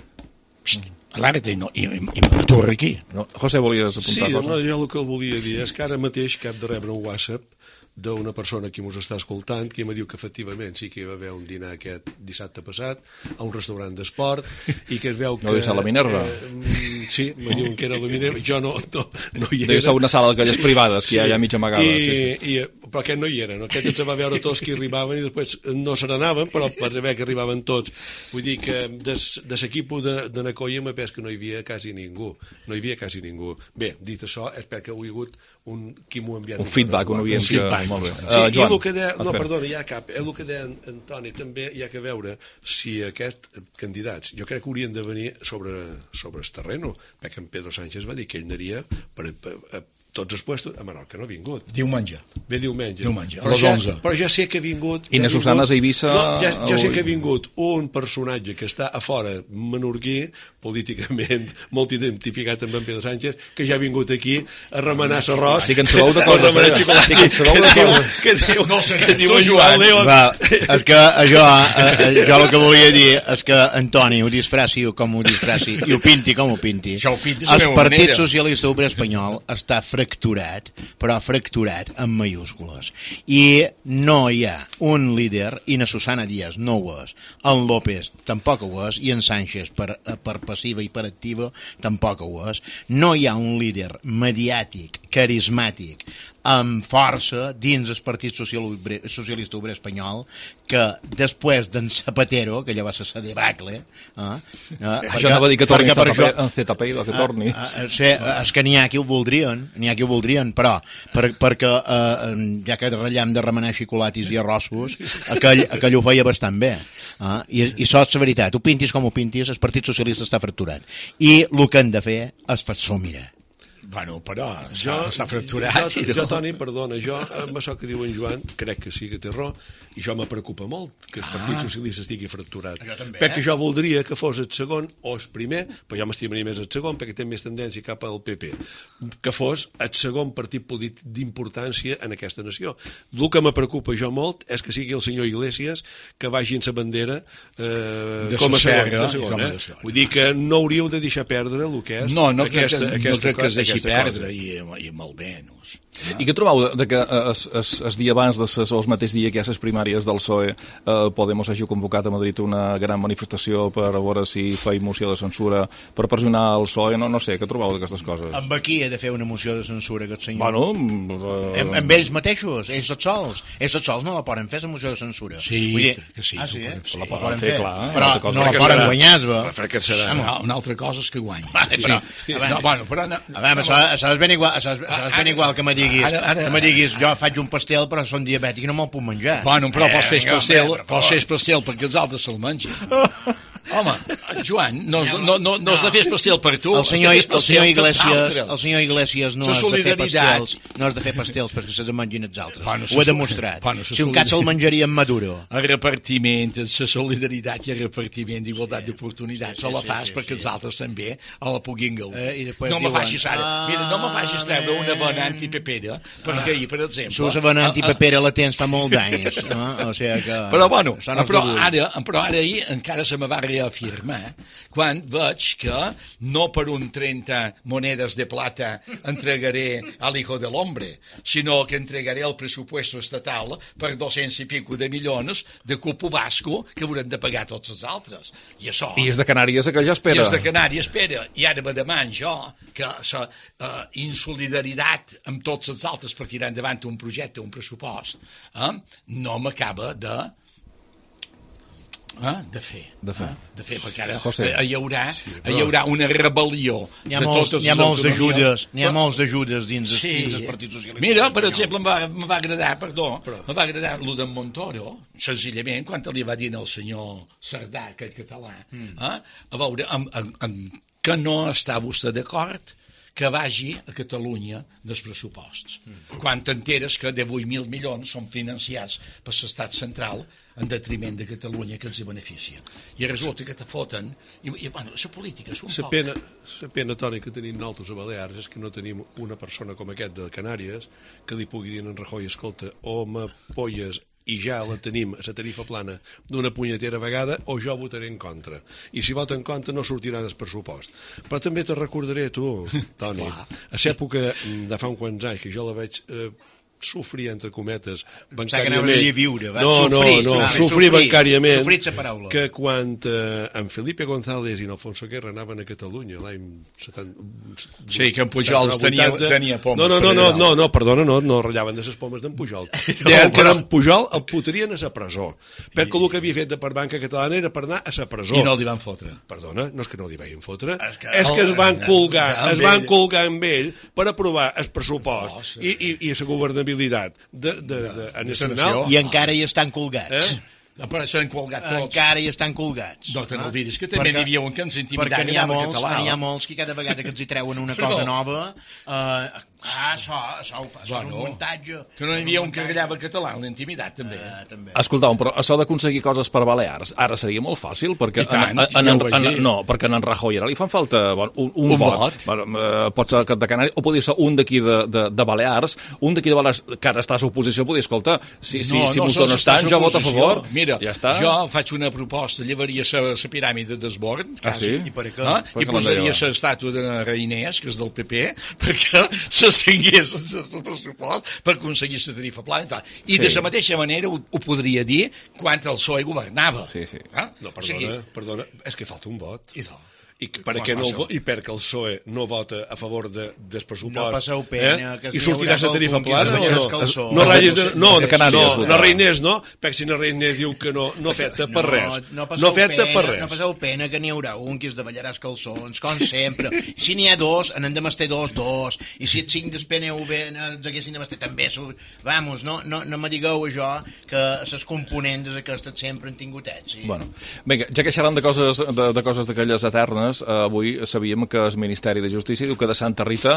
L'ara té no, i, i, i m'aturro aquí. No, José, volies apuntar sí, cosa? Sí, no, jo el que volia dir és que ara mateix cap de rebre un WhatsApp d'una persona que ens està escoltant que me diu que efectivament sí que hi va haver un dinar aquest dissabte passat a un restaurant d'esport i que es veu que... No deu ser la Minerva? Eh, sí, me diuen que era la Minerva, jo no, no, no hi era. Deu ser una sala d'aquelles privades que sí, hi ha mig amagada. I, sí, sí. I, però aquest no hi era, no? Aquest ens va veure tots que arribaven i després no se n'anaven, però per saber que arribaven tots. Vull dir que des, de l'equip de, de Nacoia m'ha pes que no hi havia quasi ningú. No hi havia quasi ningú. Bé, dit això, espero que hi ha hagut un, qui m'ho ha enviat. Un feedback, una audiència. Molt bé. Sí, uh, i Joan, el que deia, no, perdona, hi ha cap. El que deia Antoni també hi ha que veure si aquests candidats, jo crec que haurien de venir sobre, sobre el terreno, perquè en Pedro Sánchez va dir que ell anaria per, per, per tots els puestos, a Menorca no ha vingut. Diumenge. Ve diumenge. Diumenge, a però les ja, onze. Però ja sé que ha vingut... I na Susana a Eivissa... No, ja, ja sé que ha vingut un personatge que està a fora menorquí, políticament molt identificat amb en Pedro Sánchez, que ja ha vingut aquí a remenar l'arròs. Sí que en sabeu de coses, eh? Sí que en sabeu de coses. Que diu, no sé, que diu Joan León. Va, és que jo, jo el que volia dir és que Antoni ho disfraci com ho disfraci i ho pinti com ho pinti. Això ho pinti el Partit Socialista Obrer Espanyol està fracturat, però fracturat en mayúscules. I no hi ha un líder, i na Susana Díaz no ho és, en López tampoc ho és, i en Sánchez per, per passiva i per activa tampoc ho és. No hi ha un líder mediàtic, carismàtic, amb força dins el Partit Socialista Obrer Espanyol que després d'en Zapatero, que allò va ser la debacle, eh, eh, això no va dir que torni en Z P I, que torni. Eh, eh, sí, és que n'hi ha qui ho voldrien, n'hi ha qui ho voldrien, però per, perquè eh, ja que ratllem de remenar xicolatis i arrossos, aquell, aquell ho feia bastant bé. Eh, i, I això és la veritat, ho pintis com ho pintis, el Partit Socialista està fracturat. I el que han de fer és fer-s'ho mirar. Bueno, però s'ha fracturat. Jo, jo, jo, Toni, perdona, jo amb això que diu en Joan, crec que sí que té raó, i jo me preocupa molt que el Partit ah. Socialista estigui fracturat. També, perquè eh? jo voldria que fos el segon o el primer, però jo m'estimaria més el segon perquè té més tendència cap al P P, que fos el segon partit polític d'importància en aquesta nació. El que me preocupa jo molt és que sigui el senyor Iglesias que vagi en sa bandera eh, com a segon. De segon eh? Vull dir que no hauríeu de deixar perdre el que és no, no aquesta, que, aquesta, no crec que es deixi perdre i, i molt menys. Ah. I què trobeu de, de que es, es, es dia abans de ses, o el mateix dia que hi ha les primàries del P S O E eh, Podemos hagi convocat a Madrid una gran manifestació per a veure si feia moció de censura per pressionar el P S O E, no, no sé, què trobeu d'aquestes coses? Amb aquí ha de fer una moció de censura aquest senyor? Bueno, eh... amb, amb ells mateixos, ells tots sols ells tots sols no la poden fer, la moció de censura. Sí, Vull dir... que sí, ah, sí, eh? sí, la poden, poden fer, fer, clar, però no la poden guanyar. Fracassarà. Una, una altra cosa és que guany. Vale, sí, però, sí. A veure, no, bueno, però no, a veure, això, això és ben igual, això és, això és ben igual que me diguis, ara, ara, que me diguis jo faig un pastel però són diabètic i no me'l puc menjar. Bueno, però eh, pots fer vinga, pastel, home, pots fer pastel perquè els altres se'l mengin. Home, Joan, no, no, no, no has de fer especial per tu. El senyor, el senyor, Iglesias, el senyor Iglesias no has de fer pastels, no has de fer pastels perquè se mengin els altres. Bueno, ho he demostrat. Bueno, si un cas se'l menjaria en Maduro. El repartiment, la solidaritat i el repartiment d'igualtat d'oportunitats se la fas sí, sí, perquè sí. els altres també a la puguin gaudir. Eh, no me facis ara, ah, mira, no me facis treure una bona antipepera, perquè ahir, per exemple... Si una bona antipepera la tens fa molt d'anys, no? O sigui que... Però bueno, però ara, però ara ahir encara se me va reafirmar quan veig que no per un trenta monedes de plata entregaré al hijo del hombre, sinó que entregaré el presupuesto estatal per doscientos i pico de milions de cupo basco que haurem de pagar tots els altres. I això... I és de Canàries que ja espera. I és de Canàries espera. I ara me deman jo que la uh, insolidaritat amb tots els altres per tirar endavant un projecte, un pressupost, eh, no m'acaba de... Ah, de fer, de fer, ah, de fer perquè ara José. eh, hi, haurà, sí, però... hi haurà una rebel·lió n'hi ha de molts, totes n'hi ha les molts ajudes n'hi ha però... molts ajudes dins, sí. dins el Partit Socialista. Mira, per exemple, em va, em va agradar, perdó, però... em va agradar el d'en Montoro, senzillament, quan li va dir al senyor Cerdà, aquest català, mm. eh, a veure, amb, amb, amb, que no està vostè d'acord que vagi a Catalunya dels pressuposts. Mm. Quan t'enteres que de vuit mil milions són financiats per l'estat central en detriment de Catalunya que els hi beneficia. I resulta que te foten... I, i bueno, la política és un la poc... pena, la pena, Toni, que tenim nosaltres a Balears és que no tenim una persona com aquest de Canàries que li pugui dir a en Rajoy, escolta, o m'apoyes i ja la tenim a la tarifa plana d'una punyetera vegada, o jo votaré en contra. I si vota en contra no sortiran el pressupost. Però també te recordaré, tu, Toni, a l'època de fa uns quants anys, que jo la veig... Eh, sofrir, entre cometes, bancàriament. Que viure, va? No, sofrir, no, no, no, sofrir, sofrir bancàriament. Sofrir la paraula. Que quan eh, en Felipe González i en Alfonso Guerra anaven a Catalunya l'any setanta... Sí, que en Pujol tenia, tenia pomes. No, no, no, no, no, no, perdona, no, no rallaven de les pomes d'en Pujol. Deien que en Pujol el putarien a la presó. Perquè el que havia fet de per banca catalana era per anar a la presó. I no li van fotre. Perdona, no és que no li vagin fotre, és que, és que es van colgar, es van colgar amb ell per aprovar el pressupost i, i, i la governabilitat de De, de, de, de nacional. I encara hi estan colgats. Eh? Per això han colgat tots. Encara hi estan colgats. No te n'olvidis, que també n'hi havia un que ens intimidava. Perquè n'hi ha, molts, n'hi ha molts que cada vegada que els hi treuen una cosa nova... Eh, ah, això, això ho fa, això bueno, és un muntatge. Que no hi havia un que gallava català, una intimitat, també. Uh, també. Escoltau, però això d'aconseguir coses per Balears ara seria molt fàcil, perquè tant, en, en, en, en, no, perquè en, en Rajoy ara li fan falta bueno, un, un, un vot. vot. Bueno, eh, pot ser de Canàries, o podria ser un d'aquí de, de, de Balears, un d'aquí de Balears que ara està a l'oposició, podria escoltar, si, si, no, si no, vostè no està, jo voto a favor. Mira, ja està. Jo faig una proposta, llevaria la piràmide d'Esborn, ah, sí? i, per ah, i posaria l'estàtua de Reinés, que és del P P, perquè s'estengués el pressupost per aconseguir la tarifa plana i tal. I sí. De la mateixa manera ho, ho podria dir quan el P S O E governava. Sí, sí. Ah? No, perdona, o sigui... perdona, és que falta un vot. I no. I, per què no, I perquè el P S O E no vota a favor de, del pressupost. No passeu pena, eh? I sortirà la tarifa plana o no? No, no, ratllis de, no, de Canàries, no, no Reinés no, perquè si no Reinés diu que no, no feta per res. No, no, no feta per res. No passeu pena que n'hi haurà un que es davallarà els calçons, com sempre. Si n'hi ha dos, n'han de mestar dos, dos. I si els cinc del P N V els haguessin de mestar també. Vamos, no, no, no me digueu això que les components aquestes sempre han tingut èxit. Bueno, vinga, ja que xerran de coses de, de coses d'aquelles eternes, eh, avui sabíem que el Ministeri de Justícia diu que de Santa Rita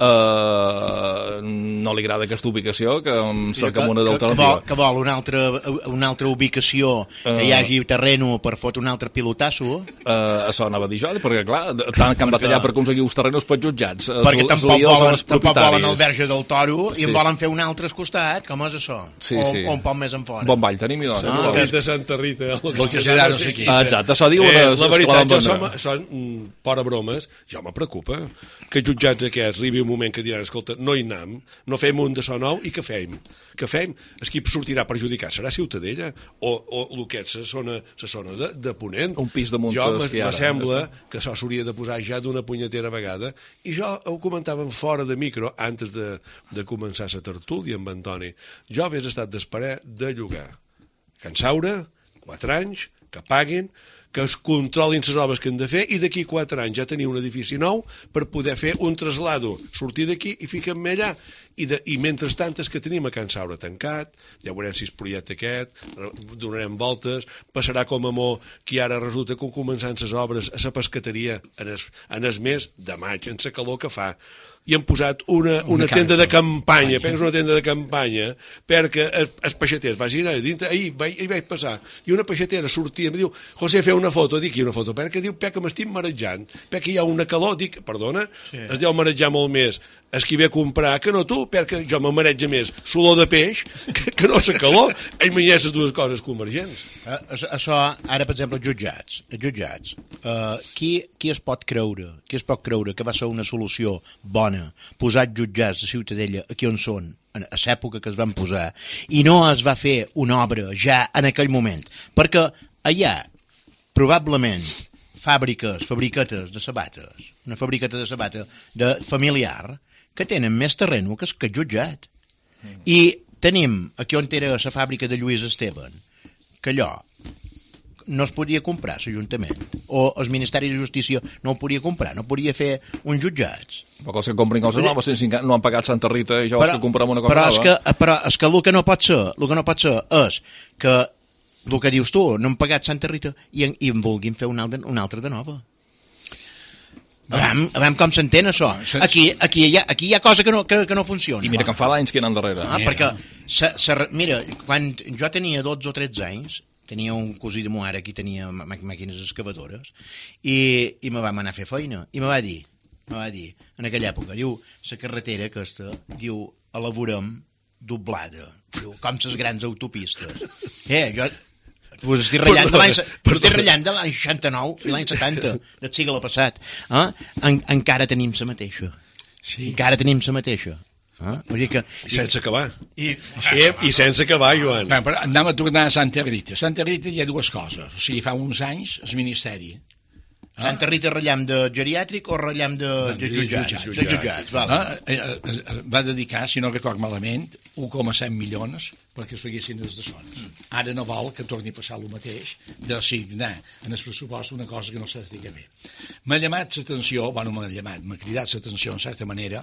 eh, no li agrada aquesta ubicació, que cerca una d'alternativa. Que, que vol una altra, una altra ubicació, que hi hagi terreno per fotre un altre pilotasso. Uh, això anava a dir jo, perquè clar, tant que han batallat per aconseguir uns terrenos per jutjats. Perquè tampoc volen, tampoc volen el Verge del Toro i sí. en volen fer un altre costat, com és això? Sí, o, sí. o un poc més en fora. Bon ball tenim i doncs. No, que és de Santa Rita. El que serà no sé qui. Ah, exacte, això diu... Eh, la veritat, jo som, som fora bromes, jo me preocupa que jutjats aquests arribi un moment que diran, escolta, no hi anem, no fem un de so nou i què fem? Què fem? És qui sortirà perjudicat? Serà Ciutadella? O, o el que és la zona, la zona de, de Ponent? Un pis de muntes. Jo me sembla que això s'hauria de posar ja d'una punyetera vegada i jo ho comentàvem fora de micro antes de, de començar la tertúlia amb Antoni. Jo hagués estat d'esperar de llogar. Can Saura, quatre anys, que paguin, que es controlin les obres que han de fer i d'aquí quatre anys ja tenir un edifici nou per poder fer un traslado, sortir d'aquí i ficar-me allà. I, de, I mentrestant és que tenim a Can Saura tancat, ja veurem si es projecte aquest, donarem voltes, passarà com a Mo, que ara resulta que començant les obres a la pescateria en el, en el mes de maig, en la calor que fa. I han posat una, una, una tenda de campanya, penso una tenda de campanya, perquè els peixaters vagin allà dintre, ahir, ahir vaig passar, i una peixatera sortia, em diu, José, feu una foto, dic, i una foto, perquè diu, perquè m'estic marejant, perquè hi ha una calor, dic, perdona, sí. Es deu marejar molt més és qui ve a comprar, que no tu, perquè jo me mareja més l'olor de peix que, que no la calor. Ell m'hi ha les dues coses convergents. Uh, això, ara, per exemple, els jutjats. Els jutjats. Uh, qui, qui es pot creure? Qui es pot creure que va ser una solució bona posar jutjats de Ciutadella aquí on són, a l'època que es van posar, i no es va fer una obra ja en aquell moment? Perquè allà, probablement, fàbriques, fabriquetes de sabates, una fabriqueta de sabata de familiar, que tenen més terreno que el jutjat. Mm. I tenim aquí on era la fàbrica de Lluís Esteban, que allò no es podia comprar l'Ajuntament, o el Ministeri de Justícia no ho podia comprar, no podia fer uns jutjats. Però els que comprin coses noves no han pagat Santa Rita i ja els que comprem una cosa però nova. És que, però és que el que no pot ser, el que no pot ser és que el que dius tu, no han pagat Santa Rita i, i en vulguin fer un altre, un altre de nova. A veure com s'entén això. Aquí, aquí, hi ha, aquí hi ha cosa que no, que, que no funciona. I mira que en fa d'anys que anant darrere. Ah, perquè, se, se, mira, quan jo tenia dotze o tretze anys, tenia un cosí de moare que tenia màquines excavadores, i, i me vam anar a fer feina. I me va dir, me va dir, en aquella època, diu, la carretera aquesta, diu, elaborem doblada, diu, com les grans autopistes. Eh, jo... Pues estic ratllant de l'any estic ratllant de l'any seixanta-nou i l'any setanta del segle passat. Eh? En, encara tenim la mateixa. Sí. Encara tenim la mateixa. Eh? Vull dir que... I sense acabar. I, I, i sense acabar, Joan. Bé, però anem a tornar a Santa Rita. A Santa Rita hi ha dues coses. O sigui, fa uns anys, el Ministeri... Santa Rita ratllam de geriàtric o ratllam de, de, de jutjats? De jutjats, val. Ah, va dedicar, si no record malament, un coma set milions perquè es feguessin els dessons. Ara no vol que torni a passar el mateix d'assignar en el pressupost una cosa que no s'ha de fer. M'ha llamat l'atenció, bueno, m'ha llamat, m'ha cridat l'atenció en certa manera,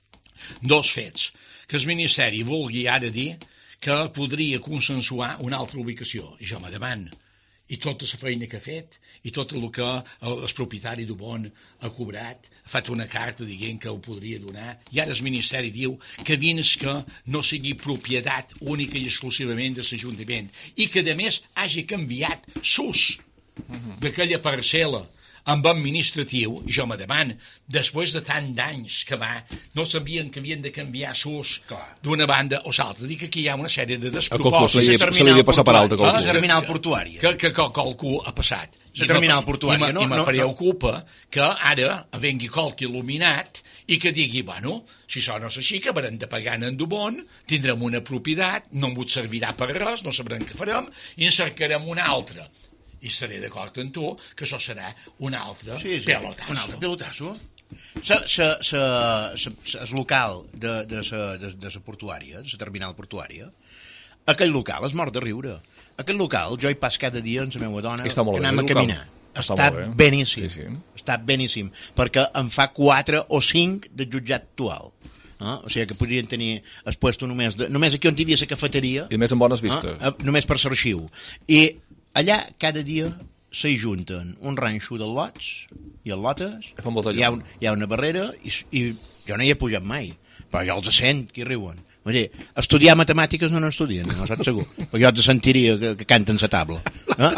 dos fets. Que el Ministeri vulgui ara dir que podria consensuar una altra ubicació. I jo me demano, i tota la feina que ha fet, i tot el que el, el propietari d'Ubon ha cobrat, ha fet una carta dient que ho podria donar, i ara el Ministeri diu que dins que no sigui propietat única i exclusivament de l'Ajuntament, i que a més hagi canviat s'ús d'aquella parcel·la amb administratiu, i jo me demano, després de tant d'anys que va, no sabien que havien de canviar s'ús d'una banda o l'altra. Dic que aquí hi ha una sèrie de despropòsits. Se li havia passat per alta. La terminal portuària. Que, que, que qualcú ha passat. La terminal portuària, no? I me preocupa que ara vengui qualque il·luminat i que digui, bueno, si això no és així, que haurem de pagar en Dubon, tindrem una propietat, no ens servirà per res, no sabrem què farem, i en cercarem una altra. I seré d'acord amb tu que això serà un altre sí, sí, pelotasso. Un altre pelotasso. Sa, sa, sa, sa, sa, el local de, de, sa, de, de la portuària, de la terminal portuària, aquell local és mort de riure. Aquell local, jo hi pas cada dia amb la meva dona, que anem a caminar. Està, està beníssim. Sí, sí. Està beníssim, perquè en fa quatre o cinc de jutjat actual. Ah, o sigui que podrien tenir el puesto només, de, només aquí on hi havia la cafeteria. I més en bones vistes. Ah, només per l'arxiu. I allà cada dia s'hi junten un ranxo de lots i el lotes, hi ha, un, hi ha una barrera i, i jo no hi he pujat mai, però jo els sent que hi riuen. Vull dir, estudiar matemàtiques no n'estudien, no saps segur, perquè jo et sentiria que, que canten la taula. Eh?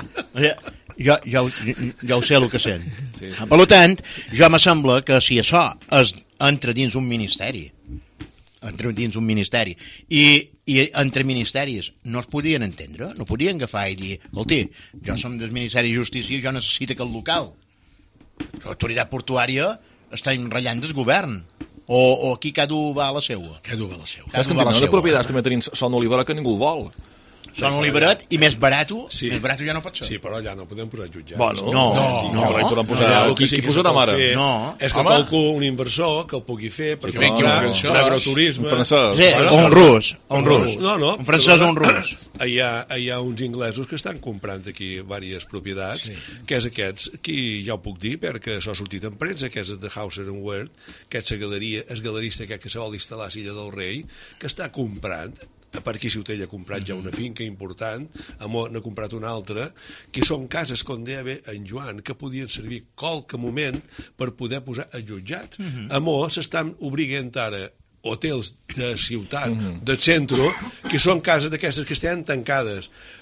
Jo, jo, jo, jo ho sé el que sent. Sí, sí. Per tant, jo me sembla que si això es, entra dins un ministeri, entra dins un ministeri, i, i entre ministeris no es podien entendre, no podien agafar i dir, escolti, jo som del Ministeri de Justícia i jo necessito que el local, l'autoritat portuària, està enratllant del govern. O, o aquí cada un va a la seua. Cada un va a la seua. Saps que en tenen de propietats també tenim Son Olivera que ningú el vol. Son Oliveret i més barat, sí. Més barat ja no pot ser. Sí, però allà no podem posar jutjats. Bueno, no, no, no, no, no posar, no, qui, qui posarà mare? No, és que qualcú, un inversor que el pugui fer per sí, comprar un agroturisme. Un francès. Sí, o un rus, o un rus. No, no. Un francès o un rus. Hi ha, hi ha uns inglesos que estan comprant aquí diverses propietats, sí. Que és aquests, que ja ho puc dir, perquè s'ha sortit en premsa, que és el de Hauser and Wirth, que és el galeria, el galerista que, que se vol instal·lar a Silla del Rei, que està comprant per aquí Ciutella ha comprat ja una finca important, Amor n'ha comprat una altra, que són cases, com deia bé en Joan, que podien servir qualque moment per poder posar a jutjats. Uh-huh. Amor s'estan obrigant ara hotels de ciutat, uh-huh. del centre, que són cases d'aquestes que estan tancades.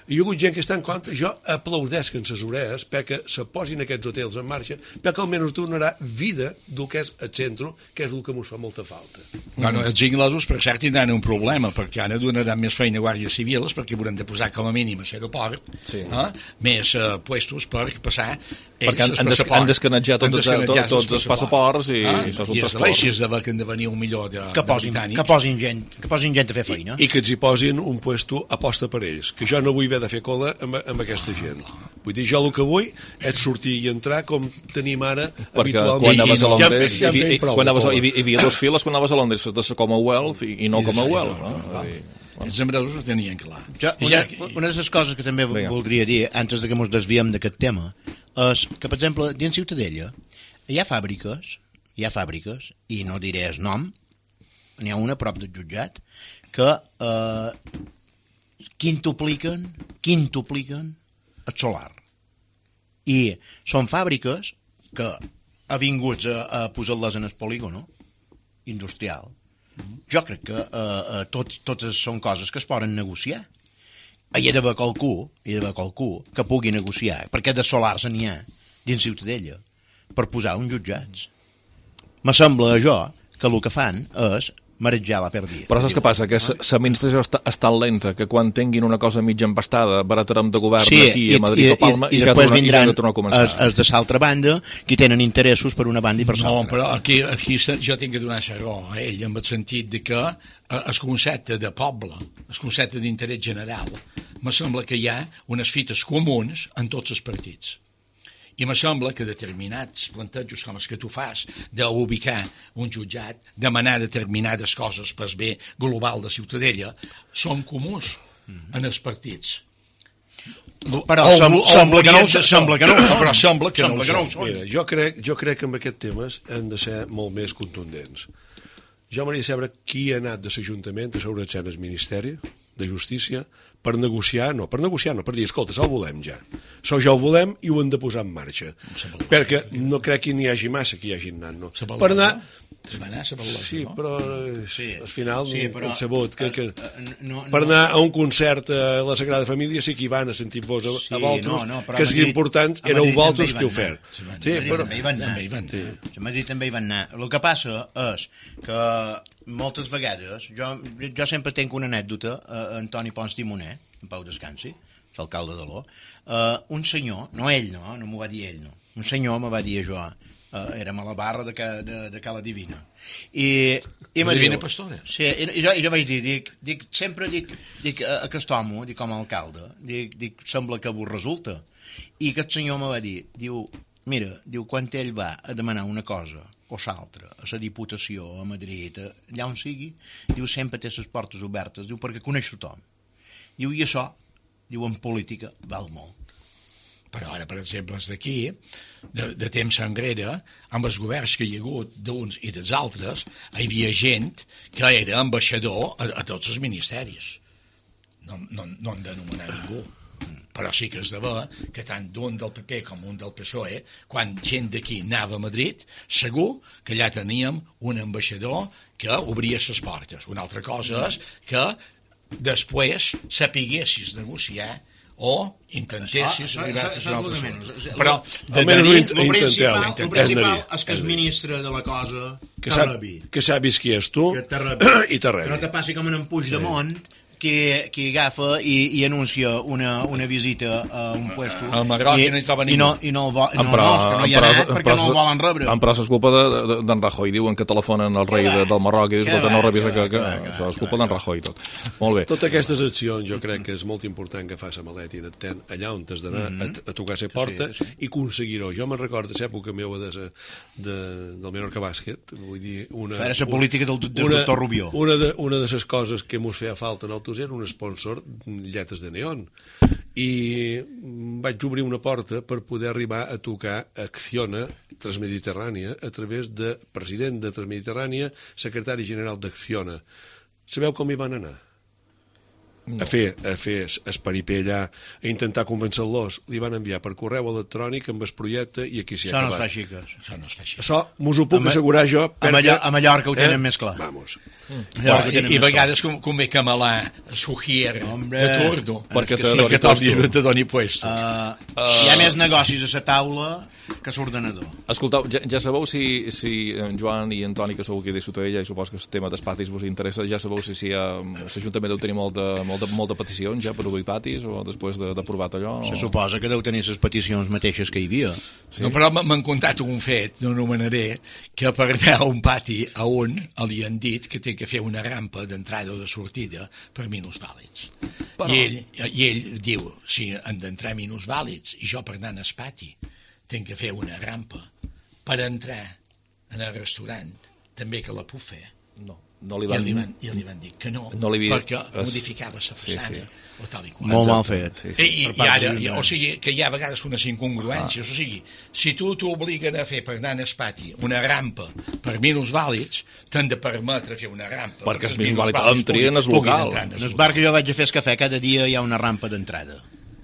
hi ha hagut gent que està en contra. Jo aplaudeix que en ses orelles perquè se posin aquests hotels en marxa, perquè almenys donarà vida del que és el centre, que és el que ens fa molta falta. Bueno, els inglesos, per cert, tindran un problema, perquè ara donaran més feina a guàrdies civils, perquè hauran de posar com a mínim a l'aeroport sí. eh? més eh, puestos per passar ells perquè han, han, des, han descanetjat tots, tots, tots, tots els passaports i, ah, i això és un i trastorn. I els de que han de venir un millor de, que posin, de britànics. Que posin gent, que posin gent a fer feina. I, I que ens hi posin un puesto aposta per ells, que jo no vull haver de fer cola amb, amb aquesta gent. Vull dir, jo el que vull és sortir i entrar com tenim ara perquè habitualment. Quan anaves a Londres, ja, ja hi, hi, a, hi havia dos files quan anaves a Londres, de la Commonwealth i, i no Commonwealth. No? No, els embresos ho tenien clar. Jo, una, una de les coses que també Vinga. voldria dir, antes de que ens desviem d'aquest tema, és que, per exemple, dins Ciutadella hi ha fàbriques, hi ha fàbriques, i no diré el nom, n'hi ha una a prop del jutjat, que eh, quintupliquen, quintupliquen el solar. I són fàbriques que ha vingut a, a posar-les en el polígono industrial. Jo crec que eh, eh, tot, totes són coses que es poden negociar. Hi ha d'haver qualcú, hi ha d'haver qualcú que pugui negociar, perquè de solars n'hi ha dins Ciutadella per posar uns jutjats. Me sembla a jo que el que fan és marejar la perdiz. Però saps què passa? Que l'administració està, és tan lenta que quan tinguin una cosa mitja empastada baratarem de govern sí, aquí a Madrid i, o Palma i, i, i ja torna, i ja torna a començar. Els, els de l'altra banda, qui tenen interessos per una banda i per l'altra. No, però aquí, aquí jo tinc que donar raó a ell, en el sentit de que el concepte de poble, el concepte d'interès general, me sembla que hi ha unes fites comuns en tots els partits. I me sembla que determinats plantejos com els que tu fas d'ubicar un jutjat, demanar determinades coses per bé global de Ciutadella, són comuns en els partits. Però o, sembla, o, sembla, que no, sembla que no ho són. Però sembla que sembla no, que no ho són. Mira, jo crec, jo crec que amb aquests temes hem de ser molt més contundents. Jo m'agradaria saber qui ha anat de l'Ajuntament a seure en el Ministeri de Justícia per negociar, no, per negociar no, per dir, escolta, això ho volem ja. Això ja ho volem i ho hem de posar en marxa. Perquè no crec que n'hi hagi massa que hi hagi anat, no. Per anar... Sí, però al final sí, hem sabut que, que per anar a un concert a la Sagrada Família sí que hi van a sentir vos a, a Valtros, que és important, éreu Valtros que ho fer. Sí, però... També hi van anar. A Madrid també hi van anar. El que passa és que moltes vegades, jo, jo sempre tenc una anècdota a Antoni Pons Timoner, en pau descansi, l'alcalde de l'O, uh, un senyor, no ell no, no m'ho va dir ell no, un senyor me va dir a jo, uh, érem a la barra de, ca, de, de Cala Divina, i, i la Divina Pastora? Sí, i, i, jo, i jo vaig dir, dic, dic sempre dic, dic a aquest home, dic com a alcalde, dic, dic, sembla que vos resulta, i aquest senyor me va dir, diu, mira, diu, quan ell va a demanar una cosa o l'altra, a la Diputació, a Madrid, allà on sigui, diu, sempre té les portes obertes, diu, perquè coneix tothom. Diu, i això, diu, en política val molt. Però ara, per exemple, d'aquí, de, de temps enrere, amb els governs que hi ha hagut d'uns i dels altres, hi havia gent que era ambaixador a, a tots els ministeris. No, no, no han d'anomenar ningú. Però sí que es de veure que tant d'un del P P com un del P S O E, quan gent d'aquí anava a Madrid, segur que allà teníem un ambaixador que obria les portes. Una altra cosa és que després sapiguessis negociar o intentessis arribar a un altre assumpte. Però de tenir... El principal, el principal és que el ministre de la cosa que sabis qui és tu i t'arrebi. Que no te passi com en Puigdemont, que, que agafa i, i anuncia una, una visita a un puesto al Marroc i no hi troba ningú i no, i no, el vol, no, no, que no hi ha anat perquè no el volen rebre. En praça és culpa d'en Rajoy, diuen que telefonen al rei de, del Marroc i dius, escolta, no revisa que, que, que això és culpa d'en Rajoy i tot. Molt bé. Totes aquestes accions jo crec que és molt important que fas a Malet i allà on has d'anar mm -hmm. a, a tocar la porta sí, sí. i aconseguir-ho. Jo me'n recordo de l'època meva de, de, del Menorca Bàsquet, vull dir, una... Era la política del, del una, doctor Rubió. Una de, una de les coses que mos feia falta en el era un sponsor lletres de neon i vaig obrir una porta per poder arribar a tocar Acciona Transmediterrània a través de president de Transmediterrània, secretari general d'Acciona. Sabeu com hi van anar? a fer, a fer esperipé allà, a intentar convèncer-los. Li van enviar per correu electrònic amb el projecte i aquí s'hi ha Això no es acabat. fa xiques. Això no es fa xiques. Això m'ho ho puc A Ma- assegurar jo. a perquè- Mallor- a Mallorca ho tenen eh? més clar. Vamos. Mm. Bueno, I, I a vegades com, convé camelar sujier de tordo perquè perquè te te, doni te, te doni puesto. Uh, uh, hi ha més negocis a la taula que a l'ordenador. Escolteu, ja, ja sabeu si, si en Joan i Antoni, que sou aquí de Ciutadella, i supos que el tema dels patis vos interessa, ja sabeu si, si ha, l'Ajuntament deu tenir molta, molta, molta peticions ja per obrir patis o després d'aprovar allò? Se O... suposa que deu tenir les peticions mateixes que hi havia. Sí. No, però m'han contat un fet, no anomenaré, que per anar a un pati a on li han dit que té que fer una rampa d'entrada o de sortida per minusvàlids. Però... I, ell, I ell diu, si han d'entrar minusvàlids i jo per anar al pati tinc que fer una rampa per entrar en el restaurant, també que la puc fer. No, no li van... I li van, i li van dir que no, no li havia... perquè es... modificava la façana sí, sí. o tal i qual. Molt mal fet. Sí, sí. I, i ara, i, o sigui, que hi ha a vegades unes incongruències, ah. o sigui, si tu t'obliguen a fer per anar al pati una rampa per minusvàlids, t'han de permetre fer una rampa perquè els minusvàlids entri en el local. En el bar que jo vaig a fer el cafè, cada dia hi ha una rampa d'entrada.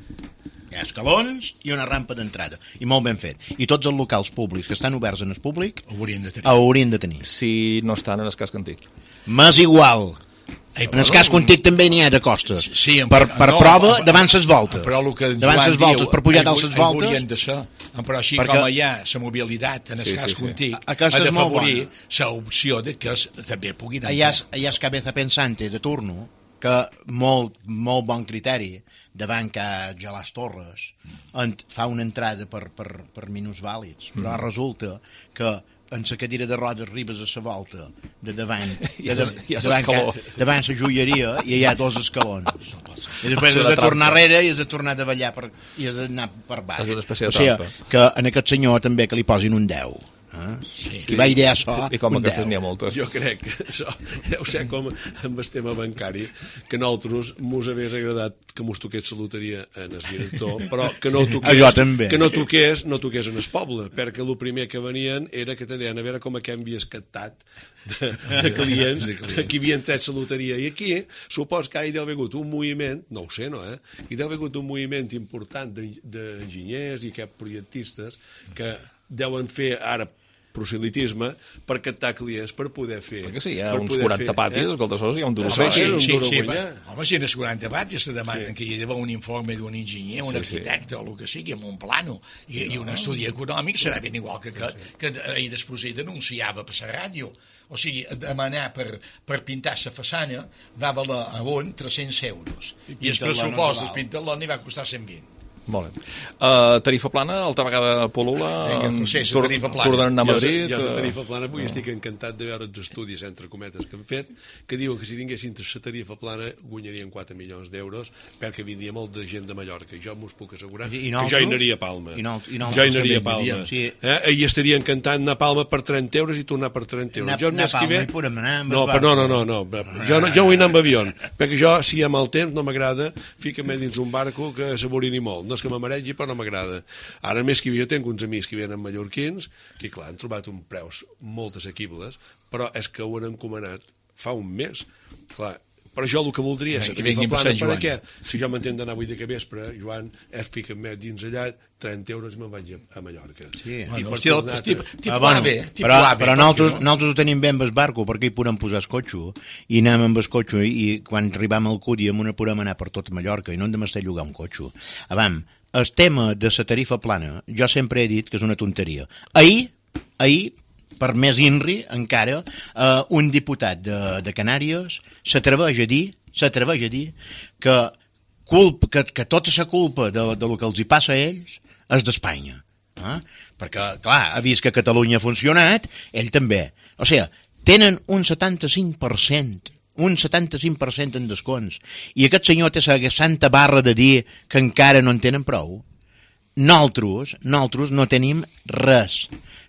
Hi ha escalons i una rampa d'entrada. I molt ben fet. I tots els locals públics que estan oberts en el públic haurien de tenir. Haurien de tenir. Si no estan en el casc antic. M'és igual. Ei, en el casc antic també n'hi ha de costes. Sí, per per no, prova, davant ses voltes. Però el que en davant ses voltes, diu, per pujar dalt ses voltes. Haurien de ser. Però així perquè... com hi ha la mobilitat en el sí, casc sí, sí. antic, Aquesta ha d'afavorir l'opció de que es, també puguin entrar. Allà és, allà és cabeza pensante de turno, que molt, molt bon criteri davant que Gelàs Torres en, fa una entrada per, per, per minusvàlids, però mm. resulta que en la cadira de rodes arribes a la volta de davant, de, de, de, davant, que, davant la joieria i hi ha dos escalons. No I després has de tornar enrere i has de tornar a ballar per, i has d'anar per baix. És una espècie de o sigui, trampa. que en aquest senyor també que li posin un deu. Eh? Sí. I va idear això, I com aquestes n'hi ha moltes. Jo crec que això deu ser com amb el tema bancari, que nosaltres mos hagués agradat que mos toqués la loteria en el director, però que no toqués, que no toqués, no toqués en el poble, perquè el primer que venien era que tenien a veure com a què havies captat de, de clients que havien tret la loteria. I aquí supos que hi deu haver hagut un moviment, no ho sé, no, eh? Hi deu haver hagut un moviment important d'enginyers i cap projectistes que deuen fer ara proselitisme per captar clients per poder fer... Perquè sí, hi ha uns quaranta patis, eh? Escolta, sols hi ha un duro sí, sí, sí, sí, sí, home, si en els quaranta patis se demanen sí. que hi ha un informe d'un enginyer, un sí, arquitecte sí. o el que sigui, amb un plano i, i un estudi econòmic, serà ben igual que, que, que ahir després ell denunciava per la ràdio. O sigui, demanar per, per pintar la façana va valer a on tres-cents euros. I, I el pressupost del pintar-lo n'hi va costar cent vint. Molt bé. Uh, tarifa plana, altra vegada Polula, no sé, la tarifa plana. Tornen a Madrid... Jo, jo la tarifa plana, avui estic encantat de veure els estudis, entre cometes, que han fet, que diuen que si tinguessin la tarifa plana guanyarien quatre milions d'euros perquè vindria molt de gent de Mallorca. Jo m'ho puc assegurar I, i que jo hi anaria a Palma. I no, i no, jo hi anaria a Palma. Sí. Eh? I estaria encantant anar a Palma per trenta euros i tornar per trenta euros. Anar, jo, anar a Palma ve... i podem anar amb no, però no, no, no, no. Jo, no, jo vull anar amb avió, perquè jo, si hi ha mal temps, no m'agrada, fica-me dins un barco que s'aborini molt. No és que m'amaregi, però no m'agrada. Ara més que jo tenc uns amics que venen mallorquins que, clar, han trobat un preus molt assequibles, però és que ho han encomanat fa un mes. Clar, però jo el que voldria és que tarifa plana per a què? Si jo m'entenc d'anar avui de que vespre, Joan, és fica-me dins allà trenta euros i me'n vaig a Mallorca. Sí. I bueno, hòstia, tornar... Tip, tip ah, bueno, bé, però, bé, però nosaltres, no? nosaltres ho tenim bé amb el barco, perquè hi podem posar el cotxe, i anem amb el cotxe, i quan arribam al Cudi amb una podem anar per tot Mallorca, i no hem de m'estar a llogar un cotxe. Avam, el tema de la tarifa plana, jo sempre he dit que és una tonteria. Ahir, ahir, per més inri, encara, eh, un diputat de, de Canàries s'atreveix a dir, s'atreveix a dir que, culpa, que, que tota la culpa de, de lo que els hi passa a ells és d'Espanya. Eh? Perquè, clar, ha vist que Catalunya ha funcionat, ell també. O sigui, tenen un setanta-cinc per cent un setanta-cinc per cent en descons. I aquest senyor té la santa barra de dir que encara no en tenen prou. Nosaltres, nosaltres no tenim res.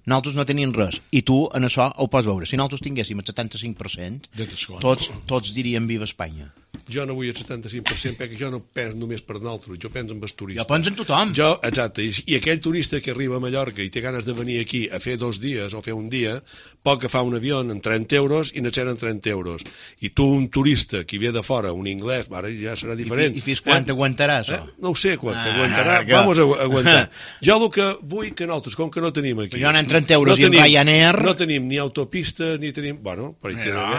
nosaltres no tenim res, i tu en això ho pots veure. Si nosaltres tinguéssim el setanta-cinc per cent, tots, tots diríem viva Espanya. Jo no vull el setanta-cinc per cent perquè jo no penso només per nosaltres, jo penso en els turistes. Jo penso en tothom. Jo, exacte, i aquell turista que arriba a Mallorca i té ganes de venir aquí a fer dos dies o fer un dia, pot agafar un avió en trenta euros i anar en trenta euros. I tu, un turista que ve de fora, un anglès, ara ja serà diferent. I, i fins quan eh? t'aguantaràs? Eh? No ho sé, quan ah, t'aguantarà, no, vamos a aguantar. Jo el que vull que nosaltres, com que no tenim aquí... Jo anant trenta euros no i en Ryanair... No tenim ni autopista, ni tenim... Bueno, però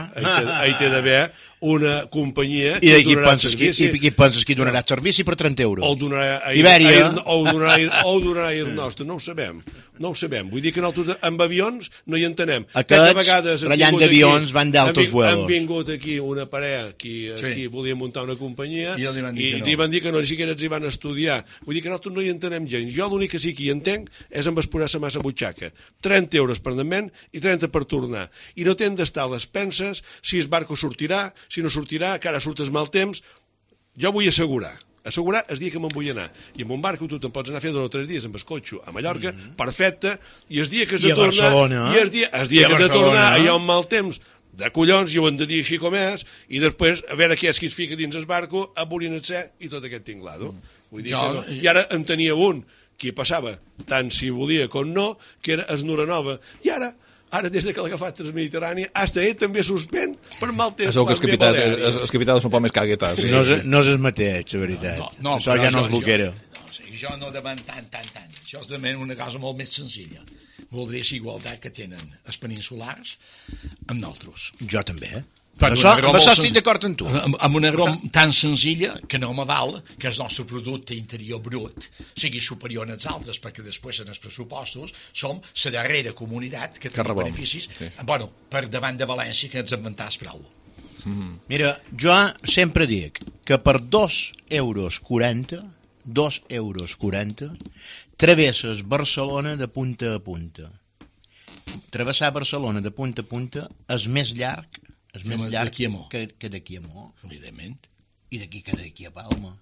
hi té d'haver una companyia que I donarà penses servici. I qui penses que donarà servici per trenta euros? O donarà a, Ibèria. A, o donarà, o donarà a Ir Nostre, no ho sabem. No ho sabem. Vull dir que nosaltres amb avions no hi entenem. Aquests, rellant d'avions, van d'altos vuelos. Han vingut aquí una parella qui, sí. qui volia muntar una companyia i, i no. li van dir que no, ni siquiera ens hi van estudiar. Vull dir que nosaltres no hi entenem gens. Jo l'únic que sí que hi entenc és en posar-se massa butxaca. trenta euros per andament i trenta per tornar. I no tenen d'estar les penses si el barco sortirà, si no sortirà, que ara surtes mal temps. Jo vull assegurar. Assegurar el dia que me'n vull anar. I amb un barco tu te'n pots anar a fer dos o tres dies amb el cotxe a Mallorca, mm -hmm. perfecte, i el dia que has de tornar... Barcelona. I el dia, el dia que has de tornar hi ha un mal temps de collons, i ho hem de dir així com és, i després a veure què és qui es fica dins el barco, aborinat-se i tot aquest tinglado. Mm. Vull dir jo, que no. I ara en tenia un que passava tant si volia com no, que era es Noranova. I ara... Ara, des que l'ha agafat Transmediterrània, hasta ell també suspèn per mal temps. Es veu que els capitans, els capitans són un poc més caguetes. Sí. No, és, no és el mateix, la veritat. No, no, això ja no és el que era. No, o sigui, jo no demano tant, tant, tant. Això és demano una cosa molt més senzilla. Voldria ser igualtat que tenen els peninsulars amb nosaltres. Jo també, eh? Per això, amb això estic d'acord amb tu. Amb, amb una raó tan senzilla que no me val que el nostre producte interior brut sigui superior als altres, perquè després en els pressupostos som la darrera comunitat que té beneficis, sí. bueno, per davant de València, que ens inventàs prou. Mm. Mira, jo sempre dic que per dos euros quaranta, dos euros quaranta, travesses Barcelona de punta a punta. Travessar Barcelona de punta a punta és més llarg és més llarg que, que d'aquí a Mo, evidentment, i d'aquí que d'aquí a Palma.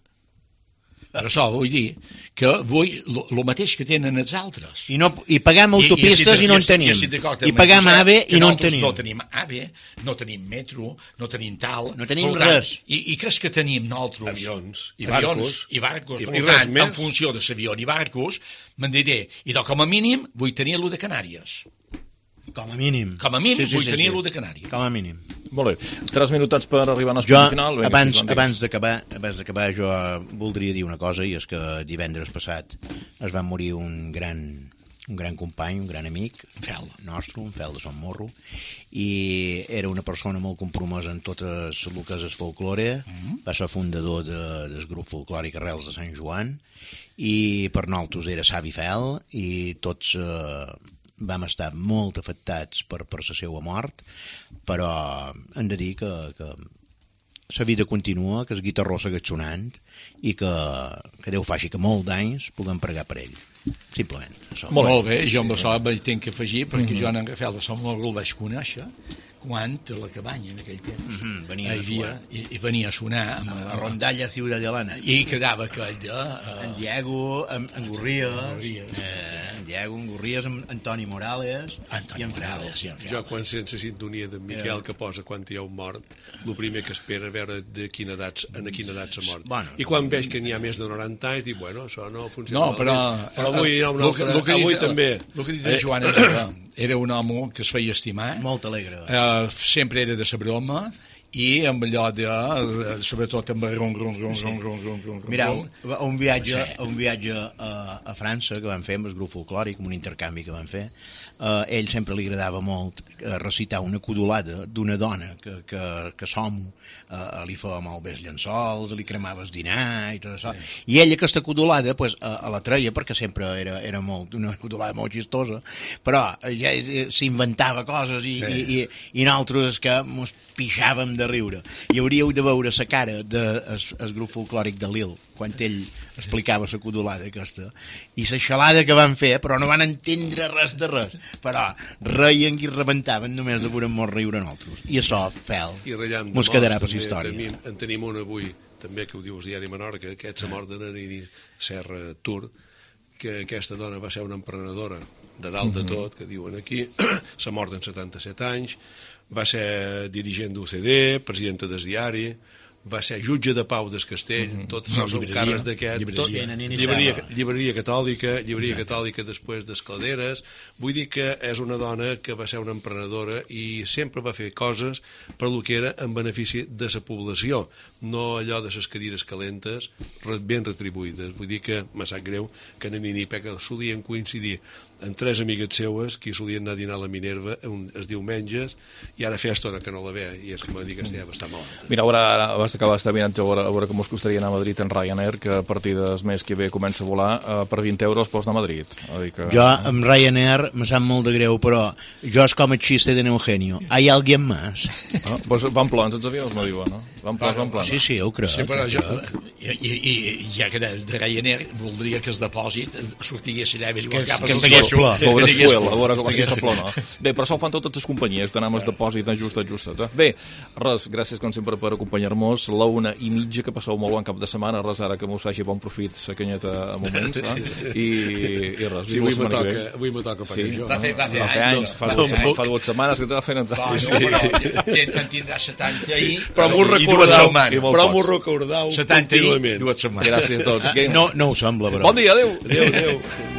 Per això vull dir que vull el mateix que tenen els altres. I, no, i pagam autopistes i, i, i no en tenim. I, I pagam AVE i no en tenim. No tenim AVE, no tenim metro, no tenim tal. No tenim res. I, i creus que tenim nosaltres... Avions i avions, barcos. I barcos. I, per tant, en funció de l'avió i barcos, me'n diré, i com a mínim vull tenir-lo de Canàries. Com a mínim. Com a mínim sí, sí, vull sí, tenir-lo sí. de Canàries. Com a mínim. Molt bé. Tres minutats per arribar a l'espai final. Vinga, abans, si abans d'acabar, abans d'acabar, jo voldria dir una cosa, i és que divendres passat es va morir un gran, un gran company, un gran amic fel nostre, un fel de Son Morro, i era una persona molt compromesa en totes el que és el folklore, mm-hmm. va ser fundador de, del grup folclòric Arrels de Sant Joan, i per nosaltres era savi fel, i tots... Eh, vam estar molt afectats per, per la seva mort, però hem de dir que, que la vida continua, que el guitarró segueix sonant i que, que Déu faci que molts d'anys puguem pregar per ell. Simplement. Això. Molt, molt bé, jo amb això hi tinc que afegir, perquè mm-hmm. jo en Rafael de Sant Morro el vaig conèixer quan a la cabanya en aquell temps mm-hmm. venia, havia, i, i venia a sonar amb, a, a Rondalla Ciutat de l'Ana i quedava aquell de uh, en Diego, en, en Gorries eh, en Diego, en Gorries, en Antoni Morales Antoni i en Morales Fel. I en Fel. Jo quan sense sintonia d'en Miquel que posa quan hi ha un mort, el primer que espera és veure de quina edat, en quina edat s'ha mort bueno, i quan veig que n'hi ha més de noranta anys dic, bueno, això no funciona no, però, però avui hi ha un altre, avui també el que ha dit en Joan és que era un home que es feia estimar molt alegre eh, sempre era de la broma i amb allò de, sobretot amb el ron, ron, ron, ron, ron, ron, ron, mira, un viatge, sí. un viatge a, a França que van fer amb el grup folclòric, un intercanvi que van fer, a ell sempre li agradava molt recitar una codolada d'una dona que, que, que som uh, li feia molt bé els llençols, li cremava el dinar i tot això, sí. I ell aquesta codolada pues, a, a la treia perquè sempre era, era molt, una codolada molt xistosa, però ja s'inventava coses i, sí. i, i, i nosaltres que mos pixàvem de riure. I hauríeu de veure la cara del de, grup folclòric de Lil quan ell explicava la codolada aquesta i la xalada que van fer, però no van entendre res de res, però reien i rebentaven només de veure molt riure nosaltres. I això, Fel, mos quedarà per la història. Tenim, en tenim un avui, també, que ho diu el diari Menorca, aquest s'ha mort de Nani Serra Tur, que aquesta dona va ser una emprenedora de dalt de tot, que diuen aquí, s'ha mort en setanta-set anys, va ser dirigent d'U C D, presidenta del diari, va ser jutge de pau del Castell, mm -hmm. tots no, són càrrecs d'aquest, llibreria, tot, llibreria, llibreria catòlica, llibreria Exacte. catòlica després d'Escladeres, vull dir que és una dona que va ser una emprenedora i sempre va fer coses per lo que era en benefici de la població, no allò de les cadires calentes, ben retribuïdes. Vull dir que me sap greu que en Ninipe que solien coincidir amb tres amigues seues que solien anar a dinar a la Minerva un, els diumenges i ara feia estona que no la ve i és que m'ha dit que estava bastant malalt. Mira, ara abans d'acabar este viatge a veure, a veure com us costaria anar a Madrid en Ryanair, que a partir del mes que ve comença a volar, eh, per vint euros pots anar a Madrid. A dir que... Jo amb Ryanair me sap molt de greu, però jo és com el xiste de Eugenio. ¿Hay alguien más? Ah, pues van plans els avions, me diuen, no? Van plans, van plans. Sí, sí, ho crec. Sí, però jo, i, i, i ja que és de Ryanair, voldria que el depòsit sortigués allà i que, cap que estigués pla. Pobres fuel, a veure com així s'apló, no? Bé, però això ho fan totes les companyies, d'anar amb el depòsit ajustat, ajustat. Eh? Bé, res, gràcies com sempre per acompanyar-nos, la una i mitja, que passeu molt bon cap de setmana, res, ara que m'ho faci bon profit la canyeta a moments, eh? I, i res. Sí, avui me toca, avui me toca pagar sí? jo. Va fer, va fer, va fer anys, fa, no, dues, no, fa dues setmanes que te va fer entrar. Va, no, però en tindrà setanta i... Però m'ho recordau, però m'ho recordau setanta i dues setmanes. Gràcies a tots. No, no ho sembla, però. Bon dia, adeu. Adeu, adeu.